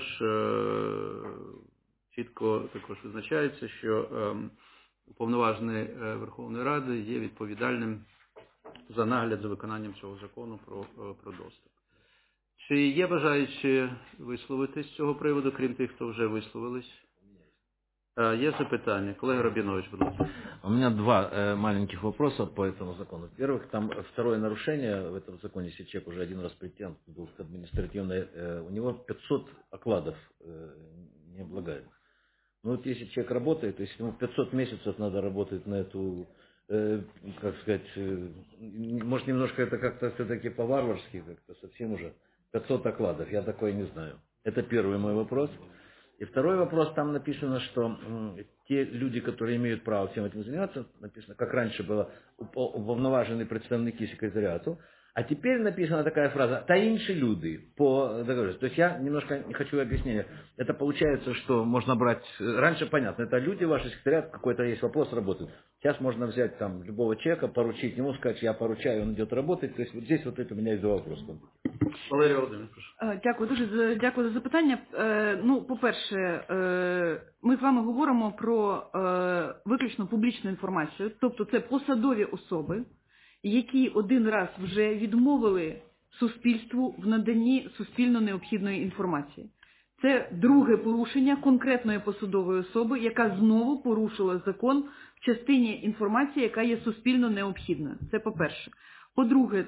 чітко визначається, що уповноважений Верховної Ради є відповідальним за нагляд за виконанням цього закону про доступ. Чи є бажаючі висловитись з цього приводу, крім тих, хто вже висловились? Есть запитання? Колега Рабинович, будь ласка. У меня два маленьких вопроса по этому закону. Во-первых, там второе нарушение в этом законе, если человек уже один раз притянут был к административной, у него 500 окладов необлагаемых. Ну вот если человек работает, то есть ему 500 месяцев надо работать на эту, как сказать, может немножко это как-то все-таки по-варварски, как-то совсем уже 500 окладов, я такое не знаю. Это первый мой вопрос. И второй вопрос, там написано, что те люди, которые имеют право всем этим заниматься, написано, как раньше было, уповноваженные представники секретариату, а теперь написана такая фраза «та інші люди» по договору. То есть я немножко не хочу объяснения. Это получается, что можно брать... Раньше понятно, это люди, ваш секретариат, какой-то есть вопрос, работают. Сейчас можно взять там любого человека, поручить ему, сказать, я поручаю, он идет работать. То есть вот здесь вот это у меня есть два вопроса. Валерія Володимирівна, прошу. Дякую, дуже дякую за запитання. По-перше, ми з вами говоримо про виключно публічну інформацію, тобто це посадові особи, які один раз вже відмовили суспільству в наданні суспільно необхідної інформації. Це друге порушення конкретної посадової особи, яка знову порушила закон в частині інформації, яка є суспільно необхідною. Це по-перше. По-друге,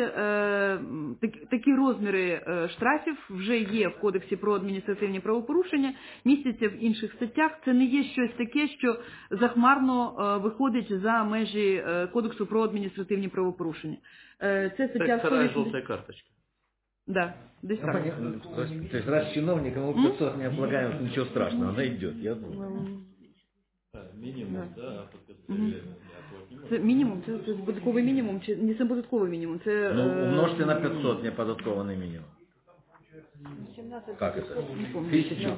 такі розміри штрафів вже є в Кодексі про адміністративні правопорушення, містяться в інших статтях. Це не є щось таке, що захмарно виходить за межі Кодексу про адміністративні правопорушення. Це стаття 180. Желтая карточка. Да, десь так. То есть раз чиновникам ему 500 не облагаем, ничего страшного, она идет, я думаю. Мінімум, да, Це мінімум, це податковий мінімум, чи не це податковий мінімум, це... Ну, умножьте на 500 неоподаткованный минимум. 17 Как это? 1000.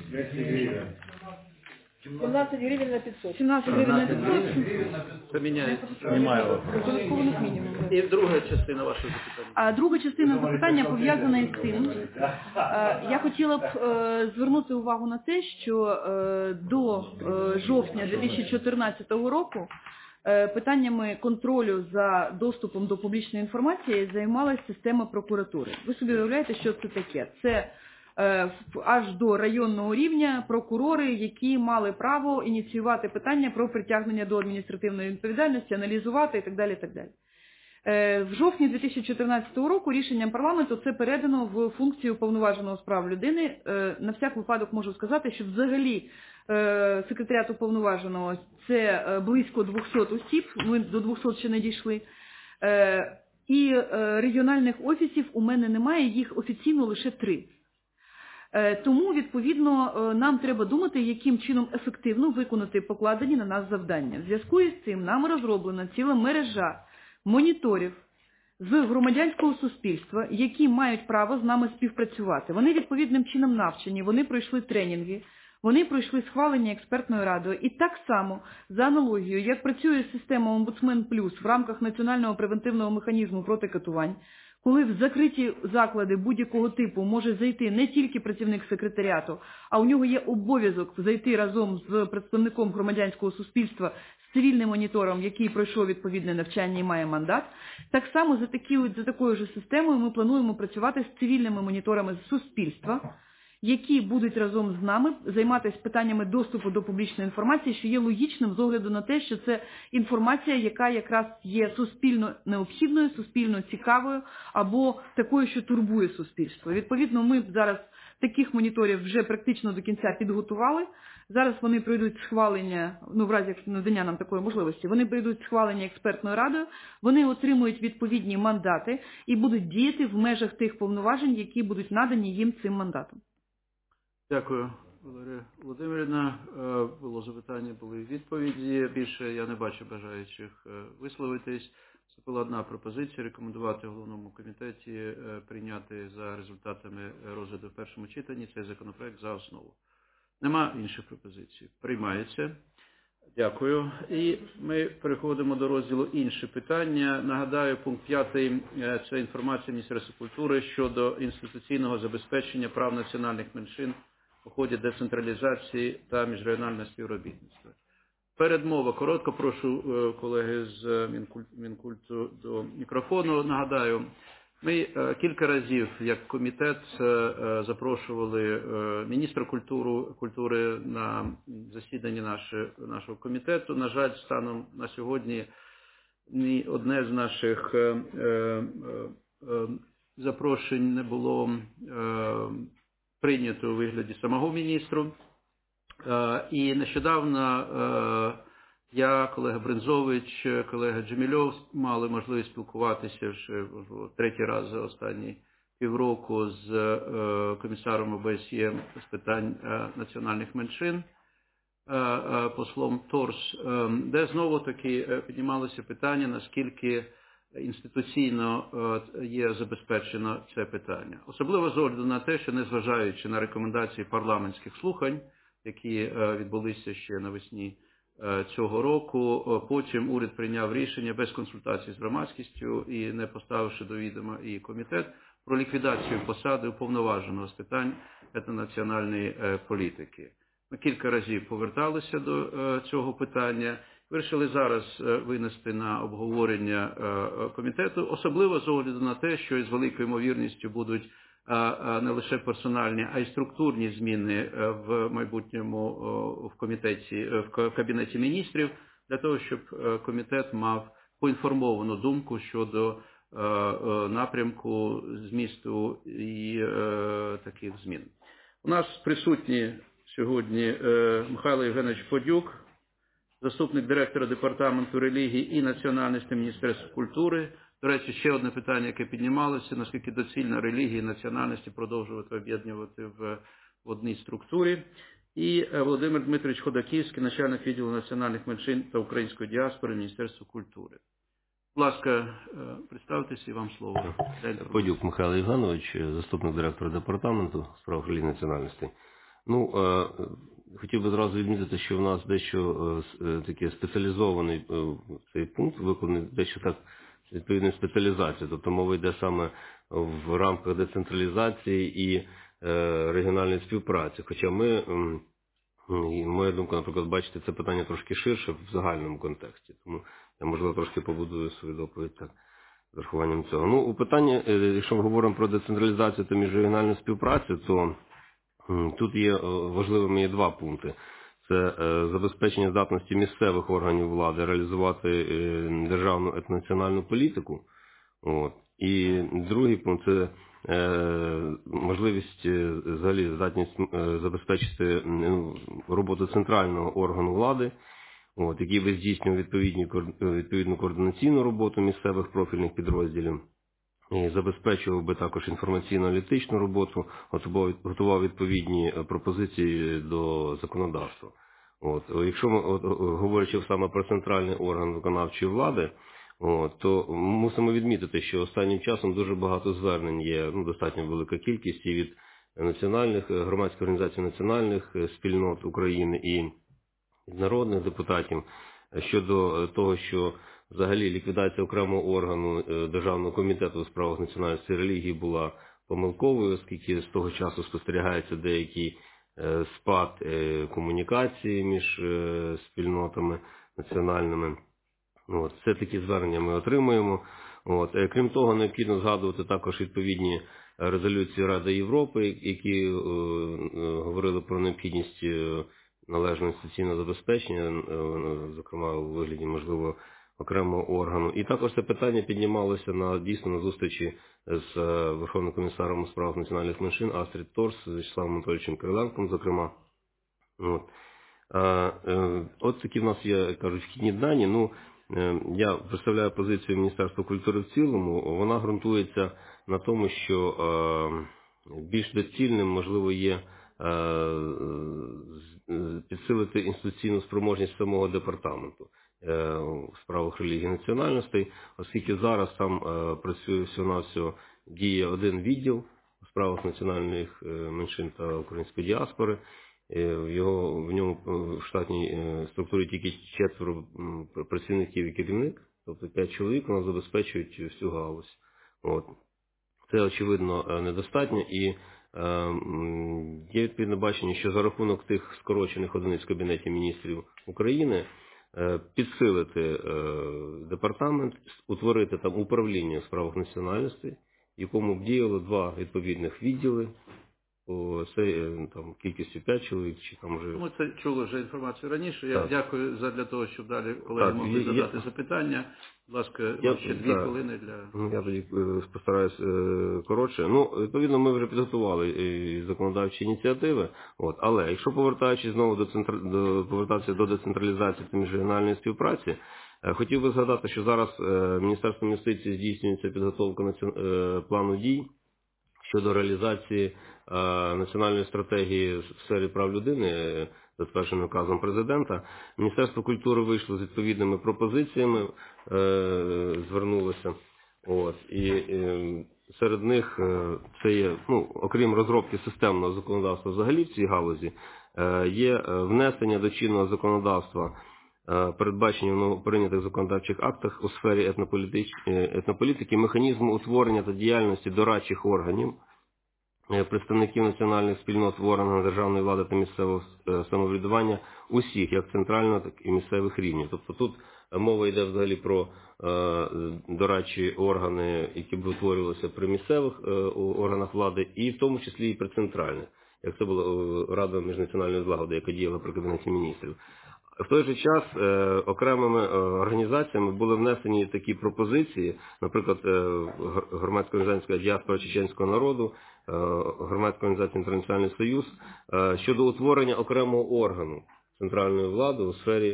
17 гривень на 500. 17 гривень на 500. Це міняється. Снимаю. Податкових мінімум. І друга частина вашого запитання. А друга частина запитання пов'язана із тим. Я хотіла б звернути увагу на те, що до жовтня 2014 року питаннями контролю за доступом до публічної інформації займалася система прокуратури. Ви собі уявляєте, що це таке? Це аж до районного рівня прокурори, які мали право ініціювати питання про притягнення до адміністративної відповідальності, аналізувати і так далі, і так далі. В жовтні 2014 року рішенням парламенту це передано в функцію уповноваженого з прав людини. На всяк випадок можу сказати, що взагалі секретаріат уповноваженого це близько 200 осіб, ми до 200 ще не дійшли. І регіональних офісів у мене немає, їх офіційно лише 3. Тому, відповідно, нам треба думати, яким чином ефективно виконати покладені на нас завдання. В зв'язку із цим нами розроблена ціла мережа моніторів з громадянського суспільства, які мають право з нами співпрацювати. Вони відповідним чином навчені, вони пройшли тренінги, вони пройшли схвалення експертною радою. І так само, за аналогією, як працює система «Омбудсмен Плюс» в рамках національного превентивного механізму проти катувань, коли в закриті заклади будь-якого типу може зайти не тільки працівник секретаріату, а у нього є обов'язок зайти разом з представником громадянського суспільства, з цивільним монітором, який пройшов відповідне навчання і має мандат. Так само за такою ж системою ми плануємо працювати з цивільними моніторами з суспільства, які будуть разом з нами займатися питаннями доступу до публічної інформації, що є логічним з огляду на те, що це інформація, яка якраз є суспільно необхідною, суспільно цікавою або такою, що турбує суспільство. Відповідно, ми зараз таких моніторів вже практично до кінця підготували. Зараз вони пройдуть схвалення, в разі надання нам такої можливості, вони пройдуть схвалення експертною радою, вони отримують відповідні мандати і будуть діяти в межах тих повноважень, які будуть надані їм цим мандатом. Дякую, Валерія Володимирівна. Було запитання, були відповіді. Більше я не бачу бажаючих висловитись. Це була одна пропозиція – рекомендувати головному комітеті прийняти за результатами розгляду в першому читанні цей законопроект за основу. Нема інших пропозицій. Приймається. Дякую. І ми переходимо до розділу «Інші питання». Нагадаю, пункт 5 – це інформація Міністерства культури щодо інституційного забезпечення прав національних меншин у ході децентралізації та міжрегіонального співробітництва. Передмова коротко, прошу колеги з Мінкульту до мікрофону. Нагадаю, ми кілька разів як комітет запрошували міністра культури на засідання нашого комітету. На жаль, станом на сьогодні ні одне з наших запрошень не було прийнято у вигляді самого міністру. І нещодавно я, колега Бринзович, колега Джемільов мали можливість спілкуватися вже третій раз за останні півроку з комісаром ОБСЄ з питань національних меншин, послом Торс, де знову-таки піднімалося питання, наскільки інституційно є забезпечено це питання. Особливо з огляду на те, що незважаючи на рекомендації парламентських слухань, які відбулися ще навесні цього року, потім уряд прийняв рішення без консультацій з громадськістю і не поставивши до відома і комітет про ліквідацію посади уповноваженого з питань етнонаціональної політики. Ми кілька разів поверталися до цього питання. Вирішили зараз винести на обговорення комітету, особливо з огляду на те, що із великою ймовірністю будуть не лише персональні, а й структурні зміни в майбутньому в Кабінеті міністрів, для того, щоб комітет мав поінформовану думку щодо напрямку змісту і таких змін. У нас присутні сьогодні Михайло Євгенович Подюк, заступник директора Департаменту релігії і національності Міністерства культури. До речі, ще одне питання, яке піднімалося, наскільки доцільно релігії і національності продовжувати об'єднувати в одній структурі. І Володимир Дмитрович Ходаківський, начальник відділу національних меншин та української діаспори Міністерства культури. Будь ласка, представтеся і вам слово. Подюк Михайло Євгенович, заступник директора департаменту справ релігії і національностей. Хотів би зразу відмітити, що в нас дещо таке спеціалізований цей пункт, виконаний дещо так відповідною спеціалізацією. Тобто мова йде саме в рамках децентралізації і регіональної співпраці. Хоча моя думка, наприклад, бачите, це питання трошки ширше в загальному контексті. Тому я, можливо, трошки побудую свою доповідь так, з врахуванням цього. У питанні, якщо ми говоримо про децентралізацію та міжрегіональну співпрацю, то тут є важливими два пункти. Це забезпечення здатності місцевих органів влади реалізувати державну етнонаціональну політику. І другий пункт – це можливість, взагалі, здатність забезпечити роботу центрального органу влади, який би здійснював відповідну координаційну роботу місцевих профільних підрозділів. І забезпечував би також інформаційно-аналітичну роботу, готував відповідні пропозиції до законодавства. Якщо ми, говорячи саме про центральний орган виконавчої влади, то мусимо відмітити, що останнім часом дуже багато звернень є, достатньо велика кількість і від національних, громадських організацій національних спільнот України і від народних депутатів щодо того, що взагалі ліквідація окремого органу Державного комітету у справах національності і релігії була помилковою, оскільки з того часу спостерігається деякий спад комунікації між спільнотами національними. Це такі звернення ми отримуємо. Крім того, необхідно згадувати також відповідні резолюції Ради Європи, які говорили про необхідність належного інституційного забезпечення, зокрема у вигляді, можливо, окремого органу. І також це питання піднімалося дійсно на зустрічі з Верховним комісаром у справах національних меншин Астрід Торс, з Вячеславом Анатолійовичем Кириленком, зокрема. От такі в нас є, кажуть, вхідні дані. Я представляю позицію Міністерства культури в цілому. Вона ґрунтується на тому, що більш доцільним, можливо, є підсилити інституційну спроможність самого департаменту у справах релігії і національностей, оскільки зараз там працює всього-навсього, діє один відділ у справах національних меншин та української діаспори. В ньому в штатній структурі тільки 4 працівників і керівник, тобто 5 чоловік у нас забезпечують всю галузь. Це, очевидно, недостатньо, і є відповідне бачення, що за рахунок тих скорочених одиниць Кабінету міністрів України підсилити департамент, утворити там управління у справах національностей, в якому б діяло 2 відповідних відділи, це там кількістю 5 чоловік, чи там вже... Ми це чули вже інформацію раніше. Я дякую для того, щоб далі колеги могли задати запитання. Будь ласка, ще 2 хвилини для... Я тоді постараюсь коротше. Відповідно, ми вже підготували законодавчі ініціативи, але якщо повертаючись знову повертатися до децентралізації та міжрегіональної співпраці, хотів би згадати, що зараз Міністерством юстиції здійснюється підготовка плану дій щодо реалізації національної стратегії в сфері прав людини, затвердженої указом президента. Міністерство культури вийшло з відповідними пропозиціями, звернулося. І серед них це є, окрім розробки системного законодавства взагалі в цій галузі, є внесення до чинного законодавства, передбачення в новоприйнятих законодавчих актах у сфері етнополітики механізму утворення та діяльності дорадчих органів, представників національних спільнот в органах державної влади та місцевого самоврядування усіх, як центрального, так і місцевих рівнів. Тобто тут мова йде взагалі про дорадчі органи, які б утворювалися при місцевих органах влади, і в тому числі і при центральних, як це була Рада міжнаціональної злагоди, яка діяла при Кабінеті міністрів. В той же час окремими організаціями були внесені такі пропозиції, наприклад, громадська організація «Діаспора чеченського народу», громадська організація «Інтернаціональний союз» щодо утворення окремого органу центральної влади у сфері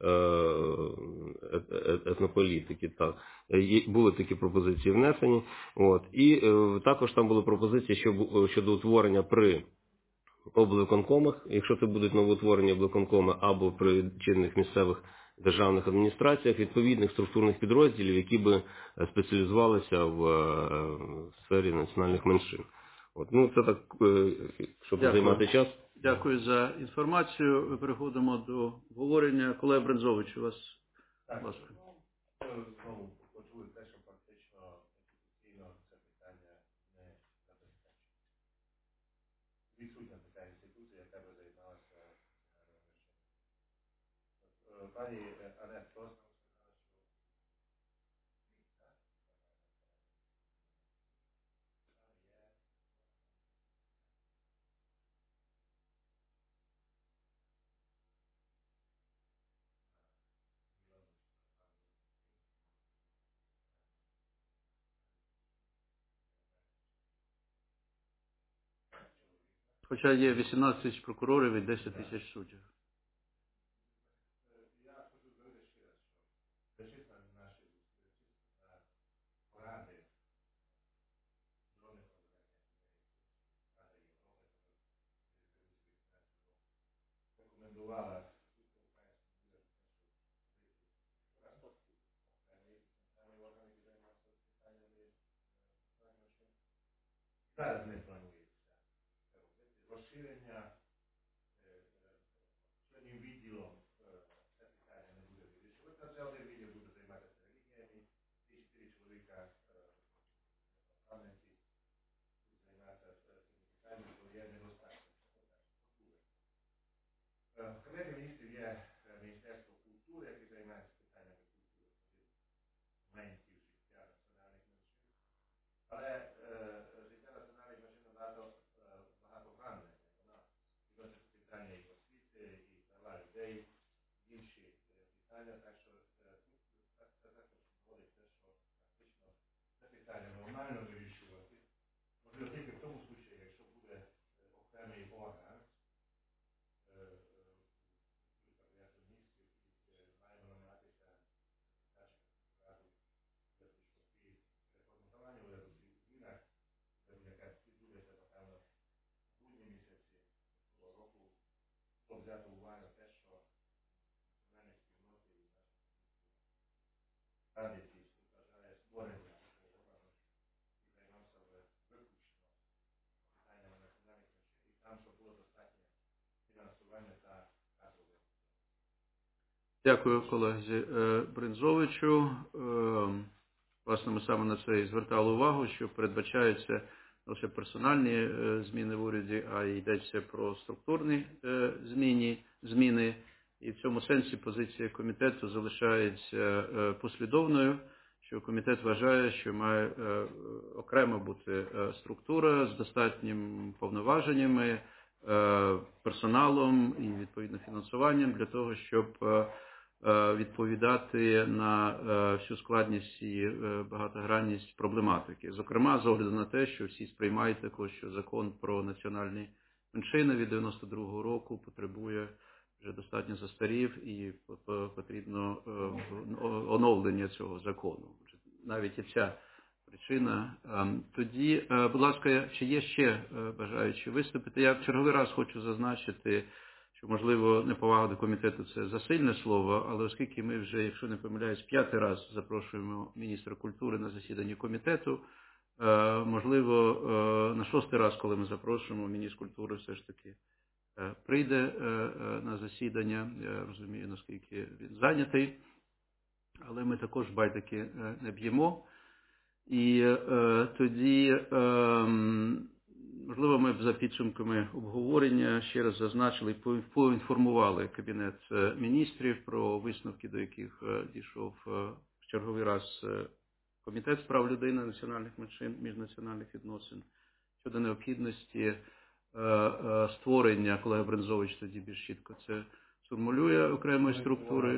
етнополітики. Так. Були такі пропозиції внесені. І також там були пропозиції щодо утворення при облвиконкомах, якщо це будуть новоутворені облвиконкоми, або при чинних місцевих державних адміністраціях, відповідних структурних підрозділів, які би спеціалізувалися в сфері національних меншин. Це так, щоб займати час. Дякую за інформацію. Переходимо до обговорення. Колега Брензович, у вас, будь ласка. Знову почули те, що фактично інституційно це питання не забезпечено. Відсутня така інституція, яка би займалася рішенням. Пані Анет Тосна сказала, Хоча є 18 тисяч прокурорів і 10 тисяч суддів. я хочу зробити ще раз, що зачисна наші поради жодних Рада Європи рекомендувала зараз не планується розширення членів відділом це питання не буде вирішувати. Це один відділ буде займатися релігіями, ті 4 чоловіка в парламенті будуть займатися цими питаннями, то є недостатньо. В Кабінеті міністрів є Міністерство культури, яке займається питаннями культури, моментів життя національних меншин. Але життя національних меншин набагато багатогранне. Вона відноситься питання і освіти, і права людей, інші питання. Так що це також говорить те, що фактично це питання нормально вирішувати. Можливо, тільки в тому случаї, якщо буде окремий орган, Кабінету міністрів, і маємо намагатися раду безпечності реформування уряду в змінах, яка відбудеться, напевно, в грудні місяці цього року, то взяти увагу те, що національні спільноти і наша традиції вважає створення такого органу і займався виключно питаннями національних меншин, і там, щоб було достатньо фінансування та кадрове. Дякую колезі Брензовичу. Власне, ми саме на це і звертали увагу, що передбачаються не лише персональні зміни в уряді, а й йдеться про структурні зміни. І в цьому сенсі позиція комітету залишається послідовною, що комітет вважає, що має окремо бути структура з достатнім повноваженнями, персоналом і відповідно фінансуванням для того, щоб відповідати на всю складність і багатогранність проблематики. Зокрема, з огляду на те, що всі сприймають також, що закон про національні меншини від 92-го року потребує вже достатньо застарів і потрібно оновлення цього закону. Навіть і ця причина. Тоді, будь ласка, чи є ще бажаючі виступити? Я в черговий раз хочу зазначити, що, можливо, неповага до комітету – це засильне слово, але оскільки ми вже, якщо не помиляюсь, 5-й раз запрошуємо міністра культури на засідання комітету, можливо, на 6-й раз, коли ми запрошуємо, міністр культури все ж таки прийде на засідання. Я розумію, наскільки він зайнятий, але ми також байдики не б'ємо. І тоді, можливо, ми б за підсумками обговорення ще раз зазначили і поінформували Кабінет міністрів про висновки, до яких дійшов в черговий раз Комітет з прав людини, національних меншин, міжнаціональних відносин щодо необхідності створення, колега Брензович тоді більш чітко це сформулює окремої структури.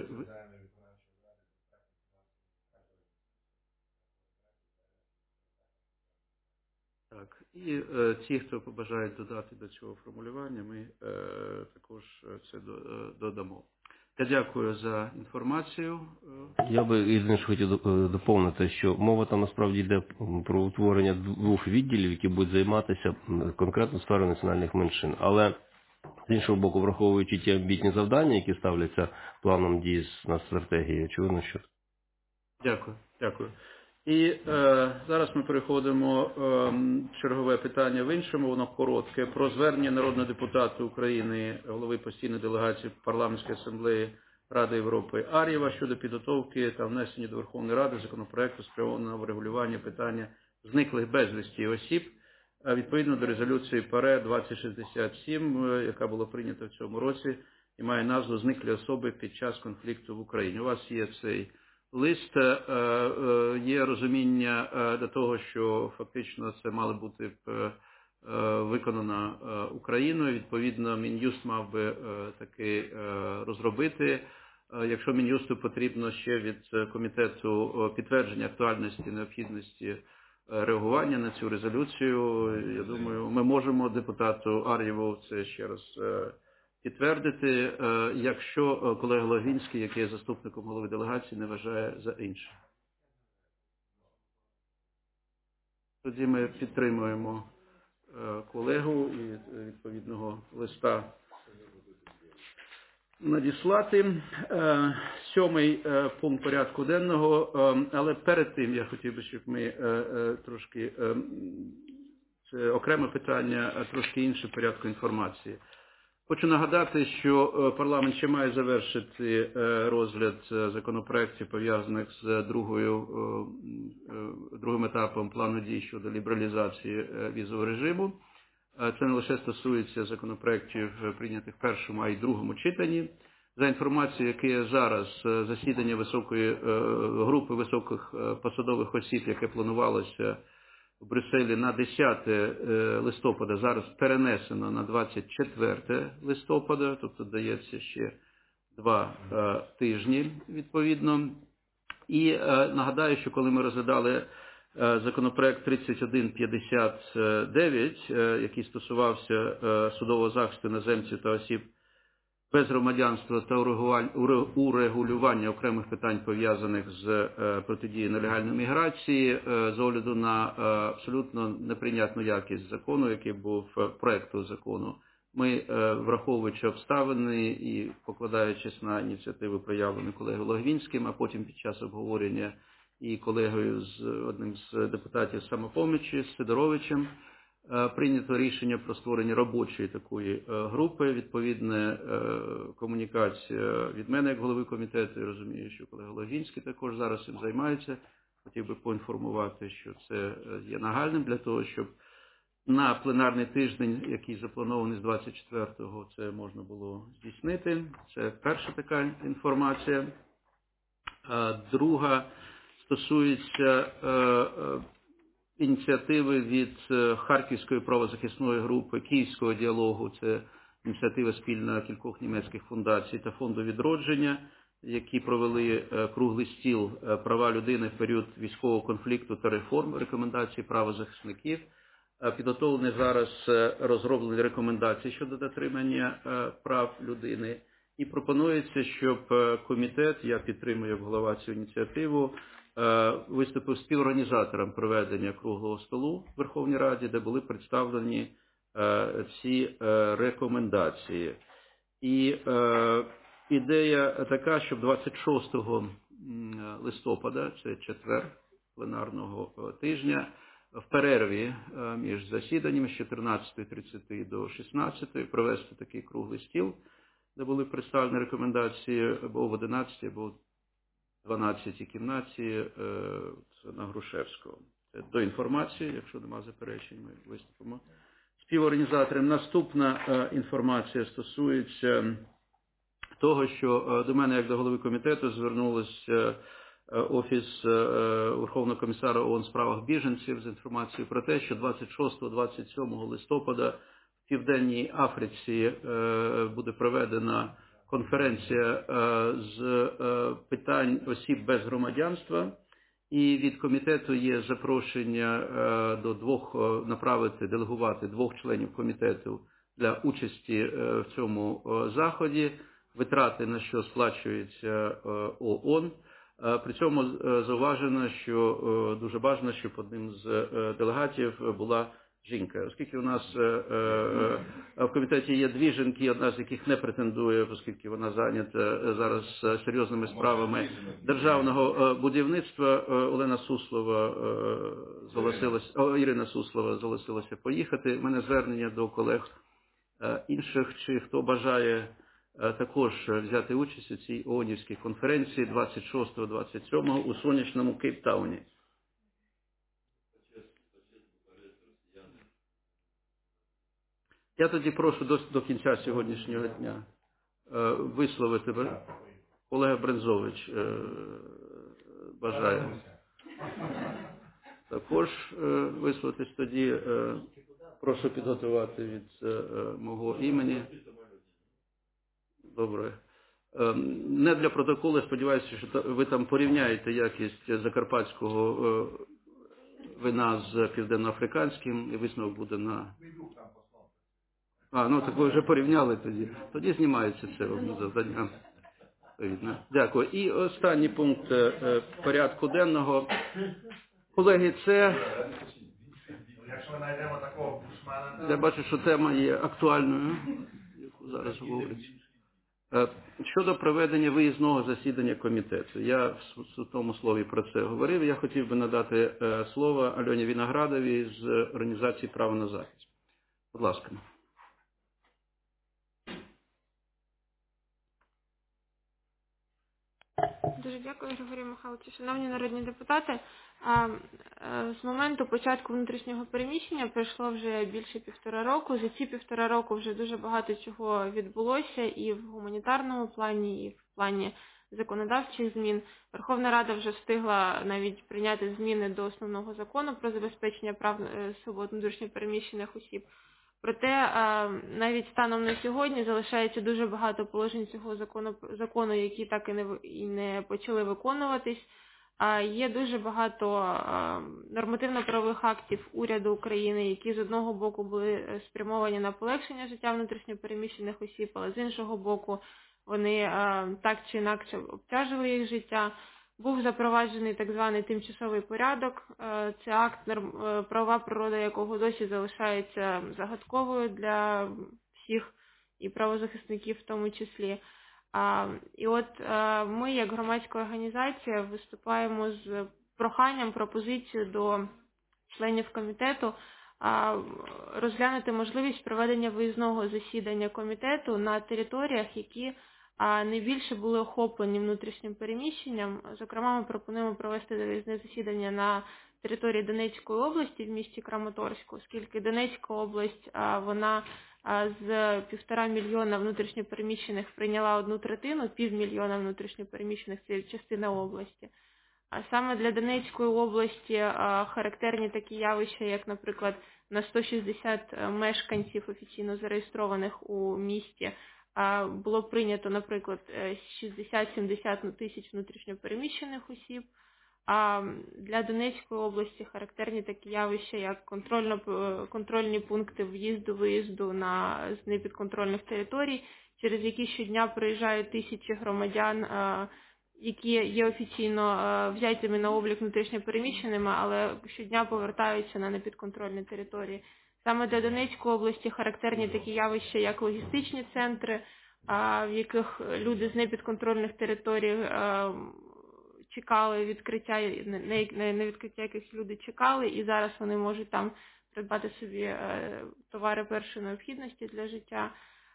Так, і ті, хто побажають додати до цього формулювання, ми також це додамо. Я дякую за інформацію. Я би єдине, що хотів доповнити, що мова там насправді йде про утворення двох відділів, які будуть займатися конкретно сферою національних меншин. Але, з іншого боку, враховуючи ті амбітні завдання, які ставляться планом дій на стратегії, очевидно, що... Дякую. І зараз ми переходимо чергове питання в іншому, воно коротке, про звернення народного депутата України, голови постійної делегації парламентської асамблеї Ради Європи Ар'єва щодо підготовки та внесення до Верховної Ради законопроекту спрямованого на врегулювання питання зниклих безвісті осіб, відповідно до резолюції ПАРЕ 2067, яка була прийнята в цьому році і має назву «Зниклі особи під час конфлікту в Україні». У вас є цей лист, є розуміння до того, що фактично це мало бути виконано Україною. Відповідно, Мін'юст мав би таки розробити. Якщо Мін'юсту потрібно ще від комітету підтвердження актуальності, необхідності реагування на цю резолюцію, я думаю, ми можемо депутату Ар'єву це ще раз підтвердити, якщо колега Логвинський, який є заступником голови делегації, не вважає за інше. Тоді ми підтримуємо колегу і відповідного листа надіслати. 7-й пункт порядку денного, але перед тим я хотів би, щоб ми трошки, це окреме питання, трошки інше порядку інформації. Хочу нагадати, що парламент ще має завершити розгляд законопроєктів, пов'язаних з другим етапом плану дій щодо лібералізації візового режиму. Це не лише стосується законопроєктів, прийнятих в першому, а й другому читанні. За інформацією, яке зараз засідання групи високих посадових осіб, яке планувалося в Брюсселі на 10 листопада, зараз перенесено на 24 листопада, тобто дається ще 2 тижні відповідно. І нагадаю, що коли ми розглядали законопроект 3159, який стосувався судового захисту іноземців та осіб без громадянства та урегулювання окремих питань, пов'язаних з протидією нелегальної міграції, з огляду на абсолютно неприйнятну якість закону, який був проекту закону, ми, враховуючи обставини і покладаючись на ініціативу, проявлену колегою Логвинським, а потім під час обговорення і колегою одним з депутатів «Самопомочі» Сидоровичем, прийнято рішення про створення робочої такої групи. Відповідна комунікація від мене як голови комітету, я розумію, що колега Логвинський також зараз цим займається. Хотів би поінформувати, що це є нагальним для того, щоб на пленарний тиждень, який запланований з 24-го, це можна було здійснити. Це перша така інформація. Друга стосується ініціативи від Харківської правозахисної групи, Київського діалогу, це ініціатива спільна кількох німецьких фундацій та Фонду відродження, які провели круглий стіл «Права людини в період військового конфлікту та реформ. Рекомендації правозахисників». Підготовлені зараз розроблені рекомендації щодо дотримання прав людини. І пропонується, щоб комітет, я підтримую як голова цю ініціативу, виступив співорганізатором проведення круглого столу в Верховній Раді, де були представлені ці рекомендації. І ідея така, щоб 26 листопада, це четвер пленарного тижня, в перерві між засіданнями з 14:30 до 16 провести такий круглий стіл, де були представлені рекомендації або в 11, або в 12 кімнаті на Грушевського. Це до інформації, якщо нема заперечень, ми виступимо співорганізатором. Наступна інформація стосується того, що до мене, як до голови комітету, звернулося Офіс Верховного комісара ООН в справах біженців з інформацією про те, що 26-27 листопада в Південній Африці буде проведена конференція з питань осіб без громадянства. І від комітету є запрошення делегувати 2 членів комітету для участі в цьому заході, витрати на що сплачується ООН. При цьому зауважено, що дуже бажано, щоб одним з делегатів була жінка. Оскільки у нас в комітеті є 2 жінки, одна з яких не претендує, оскільки вона зайнята зараз серйозними справами державного будівництва, Ірина Суслова зголосилася поїхати. У мене звернення до колег інших, чи хто бажає також взяти участь у цій ООНівській конференції 26-27 у сонячному Кейптауні. Я тоді прошу до кінця сьогоднішнього дня висловити. Олег Брензович бажає також висловитись. Тоді прошу підготувати від мого імені. Добре. Не для протоколу, сподіваюся, що ви там порівняєте якість закарпатського вина з південноафриканським, і висновок буде на... Так ви вже порівняли тоді. Тоді знімається це завдання. Дякую. І останній пункт порядку денного. Колеги, це... Я бачу, що тема є актуальною, яку зараз говорить. Щодо проведення виїзного засідання комітету. Я в тому слові про це говорив. Я хотів би надати слово Альоні Виноградовій з організації «Право на захист». Будь ласка. Дуже дякую, Григорій Михайлович. Шановні народні депутати, з моменту початку внутрішнього переміщення пройшло вже більше 1,5 року. За ці 1,5 року вже дуже багато чого відбулося і в гуманітарному плані, і в плані законодавчих змін. Верховна Рада вже встигла навіть прийняти зміни до основного закону про забезпечення прав свобод внутрішньо переміщених осіб. Проте навіть станом на сьогодні залишається дуже багато положень цього закону, які так і не почали виконуватись. Є дуже багато нормативно-правових актів уряду України, які з одного боку були спрямовані на полегшення життя внутрішньо переміщених осіб, але з іншого боку вони так чи інакше обтяжили їх життя. Був запроваджений так званий тимчасовий порядок. Це акт, правова природа якого досі залишається загадковою для всіх і правозахисників в тому числі. І от ми, як громадська організація, виступаємо з проханням, пропозицією до членів комітету розглянути можливість проведення виїзного засідання комітету на територіях, які найбільше були охоплені внутрішнім переміщенням. Зокрема, ми пропонуємо провести виїзне засідання на території Донецької області в місті Краматорську, оскільки Донецька область, вона з 1,5 мільйона внутрішньопереміщених прийняла 1/3, 500 000 внутрішньопереміщених – це частина області. А саме для Донецької області характерні такі явища, як, наприклад, на 160 мешканців офіційно зареєстрованих у місті було прийнято, наприклад, 60-70 тисяч внутрішньопереміщених осіб. А для Донецької області характерні такі явища, як контрольні пункти в'їзду-виїзду з непідконтрольних територій, через які щодня приїжджають тисячі громадян, які є офіційно взятими на облік внутрішньопереміщеними, але щодня повертаються на непідконтрольні території. Саме для Донецької області характерні такі явища, як логістичні центри, в яких люди з непідконтрольних територій чекали відкриття, на відкриття яких люди чекали, і зараз вони можуть там придбати собі товари першої необхідності для життя.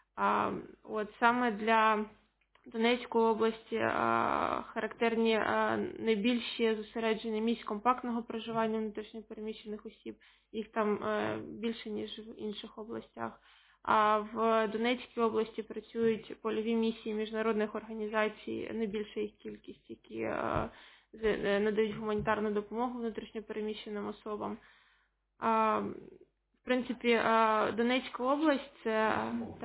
От саме для Донецької області характерні найбільші зосередження місць компактного проживання внутрішньопереміщених осіб. Їх там більше, ніж в інших областях. А в Донецькій області працюють польові місії міжнародних організацій, не більша їх кількість, які надають гуманітарну допомогу внутрішньопереміщеним особам. В принципі, Донецька область це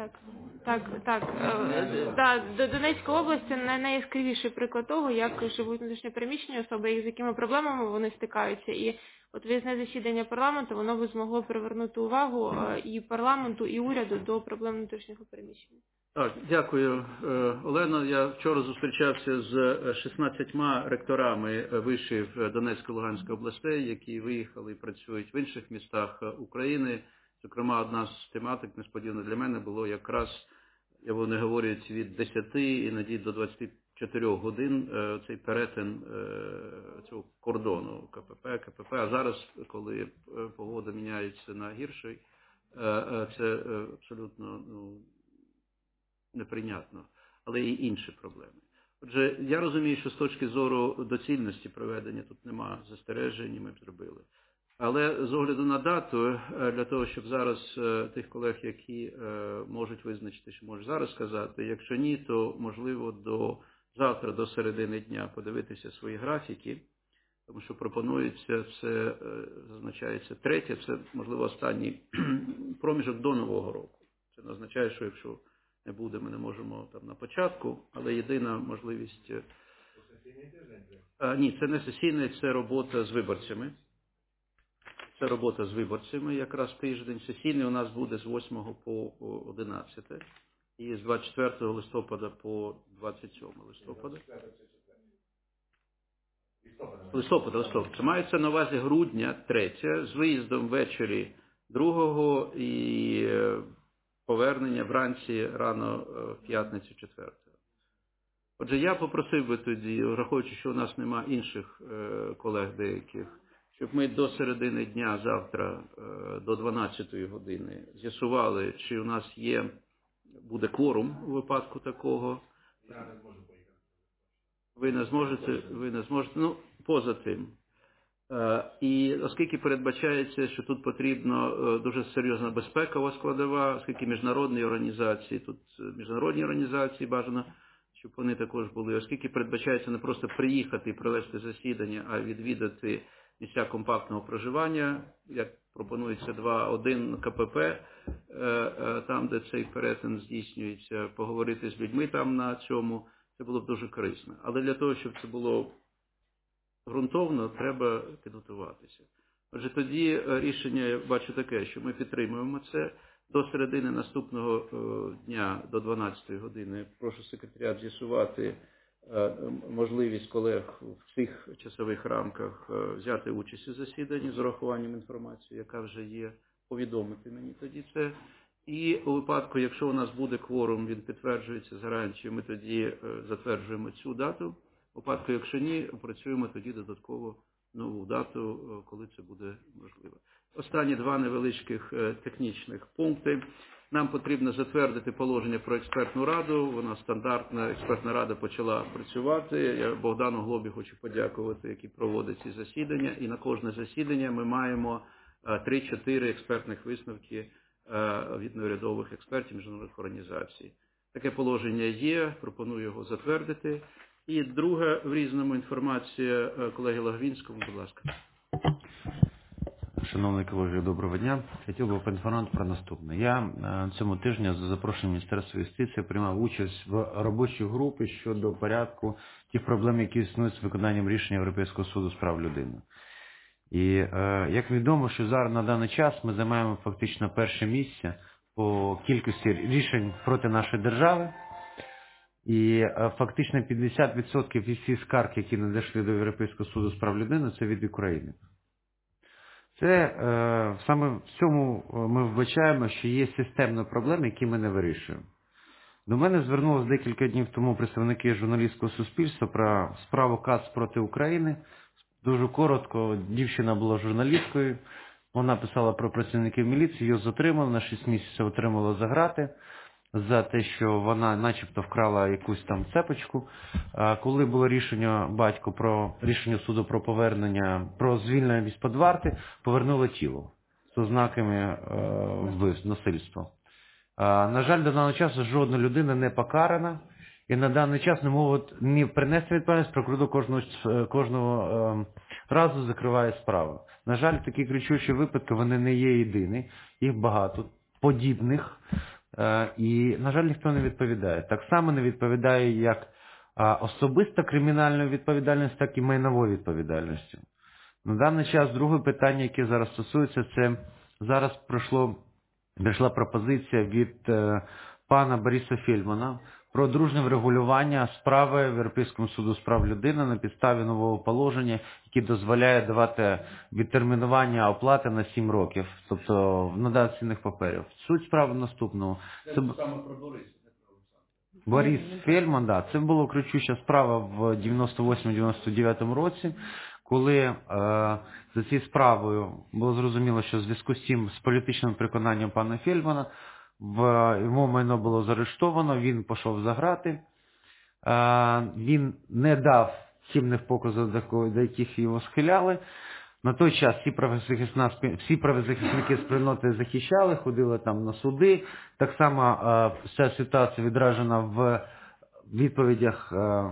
Донецька область це найяскравіший приклад того, як живуть внутрішньопереміщені особи і з якими проблемами вони стикаються. І от виїзне засідання парламенту, воно би змогло привернути увагу і парламенту, і уряду до проблем внутрішнього переміщення. Так, дякую, Олено. Я вчора зустрічався з 16 ректорами вишів Донецької, Луганської областей, які виїхали і працюють в інших містах України. Зокрема, одна з тематик, несподівано для мене, було якраз, вони говорять, від 10 іноді до 24 годин цей перетин цього кордону КПП. А зараз, коли погода міняється на гірший, це абсолютно неприйнятно, але і інші проблеми. Отже, я розумію, що з точки зору доцільності проведення тут нема застережень, ми б зробили. Але з огляду на дату, для того, щоб зараз тих колег, які можуть визначити, що можуть зараз сказати, якщо ні, то можливо до завтра, до середини дня подивитися свої графіки, тому що пропонується, це зазначається третє, це можливо останній проміжок до Нового року. Це не означає, що якщо не буде, ми не можемо там на початку, але єдина можливість... Ні, це не сесійний, це робота з виборцями. Це робота з виборцями, якраз тиждень. Сесійний у нас буде з 8 по 11 і з 24 листопада по 27 листопада. Листопада. Це мається на увазі грудня 3, з виїздом ввечері 2 і повернення вранці рано в п'ятницю 4. Отже, я попросив би тоді, враховуючи, що у нас нема інших колег деяких, щоб ми до середини дня завтра, до 12 години, з'ясували, чи у нас буде кворум у випадку такого. Я не зможу поїхати. Ви не зможете, ну, поза тим. І оскільки передбачається, що тут потрібна дуже серйозна безпекова складова, оскільки міжнародні організації бажано, щоб вони також були, оскільки передбачається не просто приїхати і провести засідання, а відвідати місця компактного проживання, як пропонується 2.1 КПП, там, де цей перетин здійснюється, поговорити з людьми там на цьому, це було б дуже корисно. Але для того, щоб це було ґрунтовно, треба підготуватися. Отже, тоді рішення, я бачу таке, що ми підтримуємо це. До середини наступного дня, до 12 години, прошу секретаріат з'ясувати можливість колег в цих часових рамках взяти участь у засіданні з урахуванням інформації, яка вже є, повідомити мені тоді це. І у випадку, якщо у нас буде кворум, він підтверджується з гарантією, ми тоді затверджуємо цю дату. У випадку, якщо ні, опрацюємо тоді додатково нову дату, коли це буде можливо. Останні 2 невеличких технічних пункти. Нам потрібно затвердити положення про експертну раду. Вона стандартна, експертна рада почала працювати. Я Богдану Глобі хочу подякувати, який проводить ці засідання. І на кожне засідання ми маємо 3-4 експертних висновки від неурядових експертів міжнародних організацій. Таке положення є, пропоную його затвердити. І друга в різному інформація колеги Лагвінського, будь ласка. Шановні колеги, доброго дня. Хотів би поінформувати про наступне. Я цьому тижні за запрошенням Міністерства юстиції приймав участь в робочій групі щодо порядку тих проблем, які існують з виконанням рішення Європейського суду з прав людини. І як відомо, що зараз на даний час ми займаємо фактично перше місце по кількості рішень проти нашої держави. І фактично 50% від всіх скарг, які надійшли до Європейського суду з прав людини, це від України. Це саме в цьому ми вбачаємо, що є системні проблеми, які ми не вирішуємо. До мене звернулося декілька днів тому представники журналістського суспільства про справу КАЦ проти України. Дуже коротко, дівчина була журналісткою, вона писала про працівників міліції, її затримали, на 6 місяців отримала за грати за те, що вона начебто вкрала якусь там цепочку. Коли було рішення батько про рішення суду про повернення, про звільнення з-під варти, повернуло тіло з ознаками вбивств, насильства. На жаль, до даного часу жодна людина не покарана, І на даний час не можуть ні принести відповідальність, прокуратура кожного разу закриває справу. На жаль, такі кричущі випадки, вони не є єдині, їх багато, подібних, і, на жаль, ніхто не відповідає. Так само не відповідає як особиста кримінальна відповідальність, так і майнової відповідальності. На даний час друге питання, яке зараз стосується, це зараз прийшла пропозиція від пана Бориса Фельдмана про дружнє врегулювання справи в Європейському суду з прав людини на підставі нового положення, яке дозволяє давати відтермінування оплати на 7 років, тобто надання цінних паперів. Суть справи наступного. Це саме про Бориса. Борис Фельдман, да, це була кричуща справа в 98-99 році, коли за цією справою було зрозуміло, що в зв'язку з цим, з політичним переконанням пана Фельдмана, йому майно було заарештовано, він пішов за грати, він не дав цінних показів, до яких його схиляли. На той час всі правозахисники з спільноти захищали, ходили там на суди. Так само ця ситуація відражена в відповідях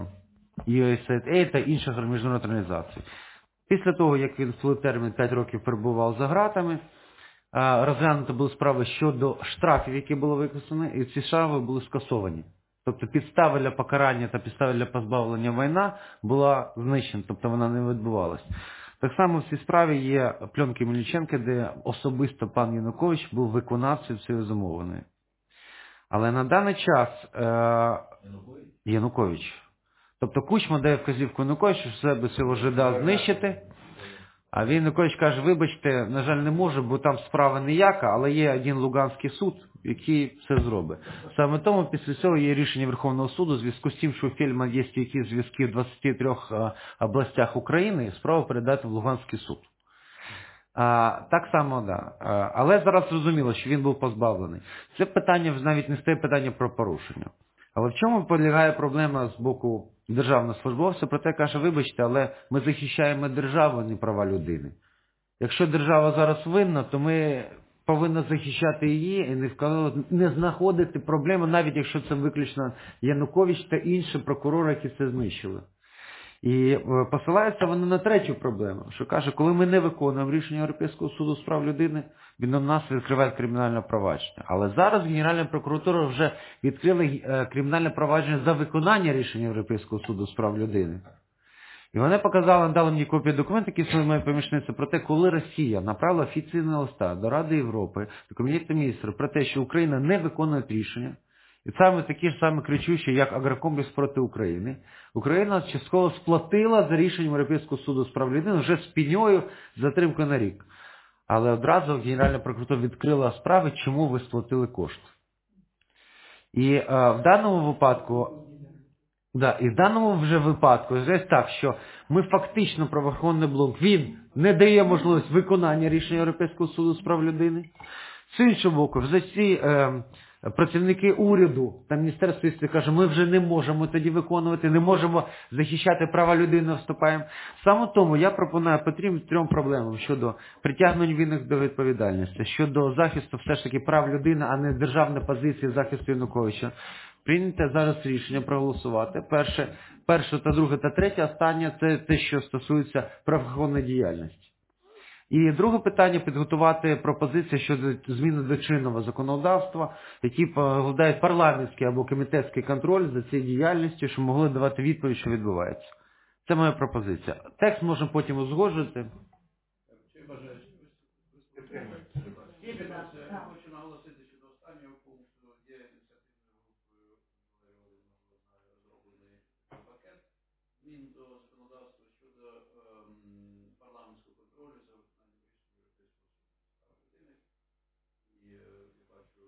USAID та інших міжнародних організацій. Після того, як він в термін 5 років перебував за ґратами, розглянуто були справи щодо штрафів, які були виконані, і ці штрафи були скасовані. Тобто підстави для покарання та підстави для позбавлення майна була знищена, тобто вона не відбувалась. Так само в цій справі є пленки Мельниченка, де особисто пан Янукович був виконавцем цієї замовленої. Але на даний час Янукович. Тобто Кучма дає вказівку Януковичу, що себе цього жида знищити, а він Янукович каже, вибачте, на жаль, не можу, бо там справа ніяка, але є один Луганський суд, який все зробить. Саме тому після цього є рішення Верховного суду, в зв'язку з тим, що у Фельдмана є якісь зв'язки в 23 областях України, справу передати в Луганський суд. Так само, да. Але зараз зрозуміло, що він був позбавлений. Це питання навіть не стає питання про порушення. Але в чому полягає проблема з боку державного службовця? Проте каже, вибачте, але ми захищаємо державу, а не права людини. Якщо держава зараз винна, то ми повинні захищати її і не знаходити проблеми, навіть якщо це виключно Янукович та інші прокурори, які це знищили. І посилається вони на третю проблему, що каже, коли ми не виконуємо рішення Європейського суду з прав людини, він на нас відкриває кримінальне провадження. Але зараз Генеральна прокуратура вже відкрила кримінальне провадження за виконання рішення Європейського суду з прав людини. І вони показали, дали мені копію документів, які свої мої помічниці, про те, коли Росія направила офіційний листа до Ради Європи, до Кабінету міністрів, про те, що Україна не виконує рішення, і саме такі ж саме кричущі, як агрокомплекс проти України, Україна частково сплатила за рішенням Європейського суду з прав людини вже з пеньою затримкою на рік. Але одразу Генеральна прокуратура відкрила справи, чому ви сплатили кошти. І в даному випадку, вже так, що ми фактично правоохоронний блок, він не дає можливість виконання рішення Європейського суду з прав людини. З іншого боку, вже ці працівники уряду та Міністерства юстиції кажуть, ми вже не можемо тоді виконувати, не можемо захищати права людини, вступаємо. Саме тому я пропоную потрібно трьом проблемам щодо притягнення винних до відповідальності, щодо захисту все ж таки прав людини, а не державної позиції захисту Януковича. Прийняти зараз рішення проголосувати. Перше та друге та третє, останнє – це те, що стосується правоохоронної діяльності. І друге питання – підготувати пропозиції щодо зміни до чинного законодавства, які покладають парламентський або комітетський контроль за цією діяльністю, щоб могли давати відповідь, що відбувається. Це моя пропозиція. Текст можемо потім узгоджувати. Хочу наголосити, що до останнього пункту є ініціативною групою зроблений пакет змін до законодавства щодо парламентського контролю за виконанням рішень Європейського суду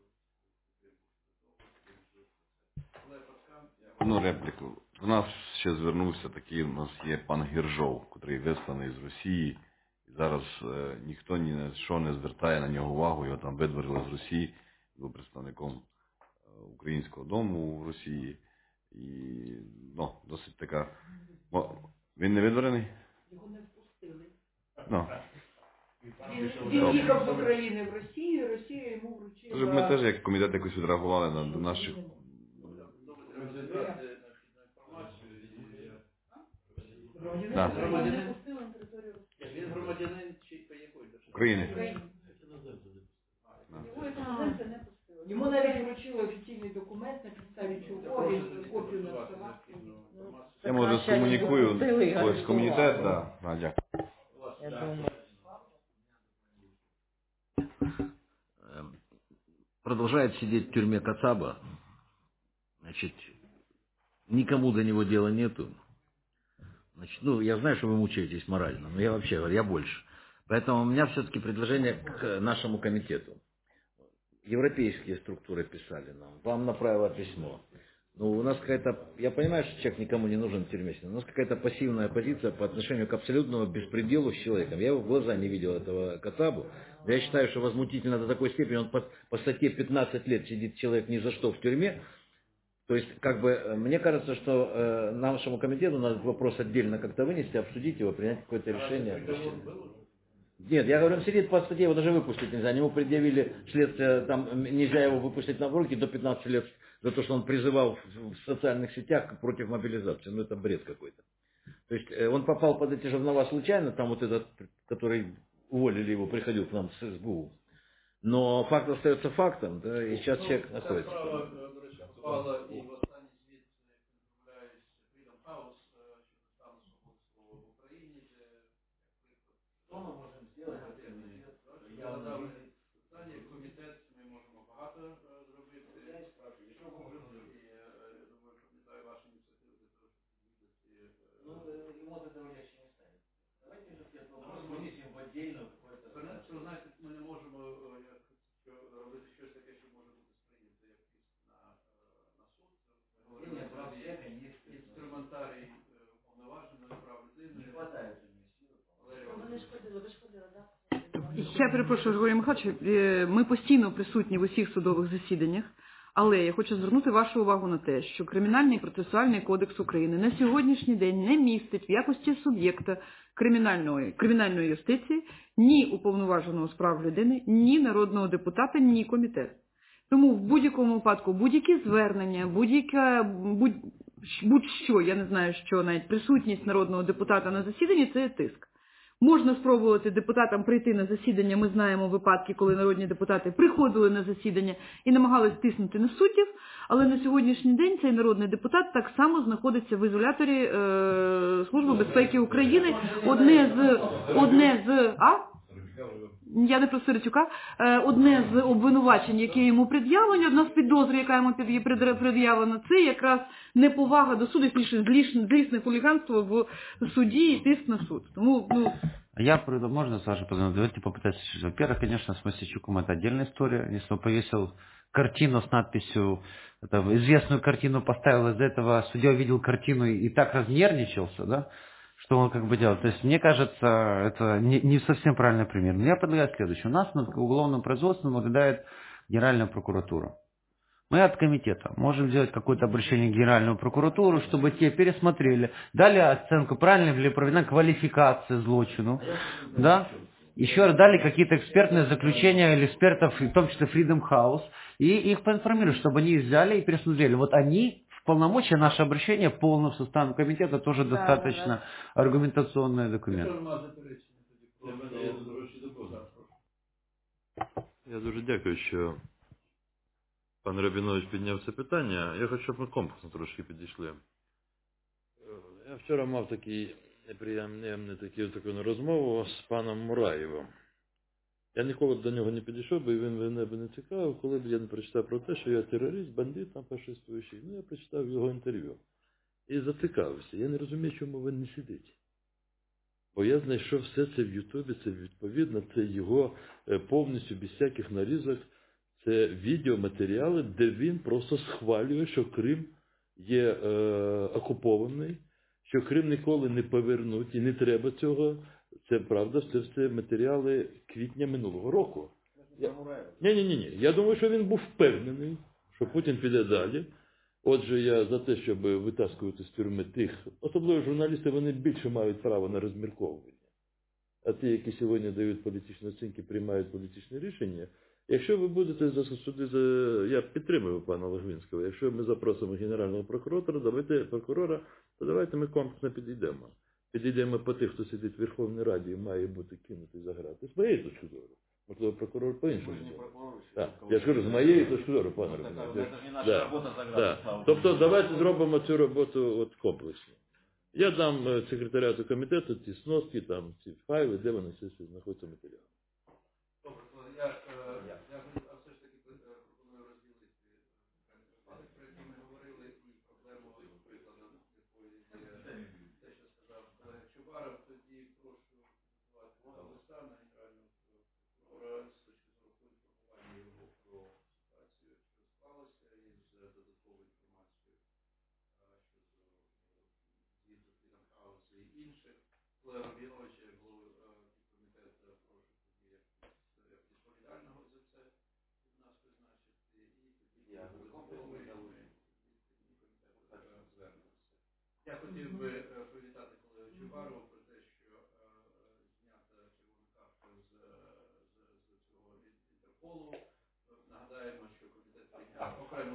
з прав людини. І я бачу підтримку щодо того. Одну репліку. До нас ще звернувся такий, у нас є пан Гіржов, який висланий з Росії. Зараз ніхто ні на що не звертає на нього увагу, його там видворили з Росії, був представником Українського дому в Росії. І, досить така... Він не видворений? Його не впустили. Він їхав з України в Росію, Росія йому вручила... Ми теж як комітет якось відреагували на наших... Да. Громадянин? Він громадянин чи якої держави? України. Йому навіть вручили офіційний документ, на підставі чого він копію надсилав. Я може скомунікую, ось комітет, да. Дякую. Я думаю, продолжает сидеть в тюрьме Кацаба, значит, никому до него дела нету. Значит, ну, я знаю, что вы мучаетесь морально, но я вообще говорю, я больше. Поэтому у меня все-таки предложение к нашему комитету. Европейские структуры писали нам, вам направило письмо. Ну, у нас какая-то, я понимаю, что человек никому не нужен в тюрьме, но у нас какая-то пассивная позиция по отношению к абсолютному беспределу с человеком. Я его в глаза не видел, этого Кацабу. Я считаю, что возмутительно до такой степени, он по статье 15 лет сидит человек ни за что в тюрьме. То есть, как бы, мне кажется, что нашему комитету надо вопрос отдельно как-то вынести, обсудить его, принять какое-то решение. Нет, я говорю, он сидит по статье, его даже выпустить нельзя. Ему предъявили следствие, там нельзя его выпустить на руки до 15 лет за то, что он призывал в социальных сетях против мобилизации. Ну, это бред какой-то. То есть, он попал под эти жернова случайно, там вот этот, который уволили его, приходил к нам с СБУ. Но факт остается фактом, да, и сейчас человек находится. Попала і в останній звіт повідомляють Freedom House щодо стану свободи слова в Україні, де, що ми можемо зробити? Я задав питання, комітет, ми можемо багато зробити. Що ми можемо зробити? Я думаю, пам'ятаю ваші ініціативи для того, щоб відвідати. Ну, ему от этого легче не станет. Давайте же этот вопрос вынесем в отдельную какую-то... Ви знаєте, ми не можемо робити щось таке, що може бути сприйнято як інструментарій повноваженої прав людини. Я перепрошую, Григорій Михайлович, ми постійно присутні в усіх судових засіданнях, але я хочу звернути вашу увагу на те, що Кримінальний процесуальний кодекс України на сьогоднішній день не містить в якості суб'єкта кримінальної юстиції ні уповноваженого з прав людини, ні народного депутата, ні комітету. Тому в будь-якому випадку будь-які звернення, будь-що, я не знаю, що навіть присутність народного депутата на засіданні – це тиск. Можна спробувати депутатам прийти на засідання, ми знаємо випадки, коли народні депутати приходили на засідання і намагались тиснути на суддів, але на сьогоднішній день цей народний депутат так само знаходиться в ізоляторі Служби безпеки України. Я не про Сиротюка. Одне з обвинувачень, яке йому пред'явлено, одна з підозр, яка йому пред'явлена, це якраз неповага до суду, злісне хуліганство в суді і тиск на суд. Тому, Можно, Саша, давайте попытаться. Во-первых, конечно, с Мосичуком это отдельная история. Если он повесил картину с надписью, известную картину поставил, из-за этого судья увидел картину и так разнервничался, да, что он как бы делает. То есть, мне кажется, это не совсем правильный пример. Но я предлагаю следующее. У нас над уголовным производством наблюдает Генеральная прокуратура. Мы от комитета можем сделать какое-то обращение в Генеральную прокуратуру, чтобы те пересмотрели, дали оценку, правильно ли проведена квалификация злочину, да? Еще раз дали какие-то экспертные заключения экспертов, в том числе Freedom House, и их поинформировали, чтобы они взяли и пересмотрели. Вот они в полномочия, наше обращение полным составом комитета тоже достаточно аргументационный документ. Я дуже дякую, що пан Рабінович підняв це питання. Я хочу, щоб ми комплексно трошки підійшли. Я вчора мав таку розмову з паном Мураєвим. Я ніколи до нього не підійшов, бо він мене б не цікавив, коли б я не прочитав про те, що я терорист, бандит, там фашистуючий. Ну, я прочитав його інтерв'ю. І зацікавився. Я не розумію, чому він не сидить. Бо я знайшов все це в Ютубі, це відповідно, це його повністю без всяких нарізок. Це відеоматеріали, де він просто схвалює, що Крим є окупований, що Крим ніколи не повернуть і не треба цього. Це правда, це все матеріали квітня минулого року. Ні. Я думаю, що він був впевнений, що Путін піде далі. Отже, я за те, щоб витаскувати з тюрми тих, особливо журналісти, вони більше мають право на розмірковування. А ті, які сьогодні дають політичні оцінки, приймають політичні рішення. Якщо ви будете я підтримую пана Логвинського, якщо ми запросимо генерального прокурора, то давайте ми комплексно підійдемо. підійдемо по тих, хто сидить в Верховній Раді і має бути кинутий за грати. З моєї точки зору. Можливо, прокурор по-іншому. Так. Я ж кажу, з моєї точки зору, пане Романе. Тобто давайте зробимо цю роботу от комплексно. Я дам секретаріату комітету ці сноски, там, ці файли, де вони все знаходяться матеріали. Добре, я все ж таки пропоную розділити випадок, про який ми говорили, і проблему, прикладом якої є те, що сказав колега Чубаров. Тоді прошу готувати листа на генерального прокурора з точки зору поінформування його про ситуацію, що склалася, із додатковою інформацією щодо звіту Фрідом-хаусу і інших. Олега Рубіновича, як голову підкомітету, прошу тоді відповідального за це від нас призначити, і тоді додатковий комітет звернемося. Я хотів би привітати колегу Чубарова про те, що знята червона картка з цього Інтерполу. Нагадаємо, що комітет прийняв окрему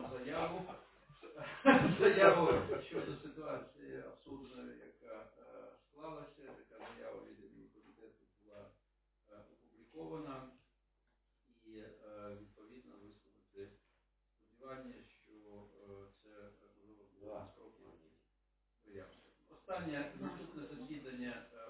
заяву щодо ситуації абсурдної, яка склалася. Така заява від імені комітету була опублікована і відповідно висловити сподівання, що це можливо буде з кроків виявлення. Останнє наступне засідання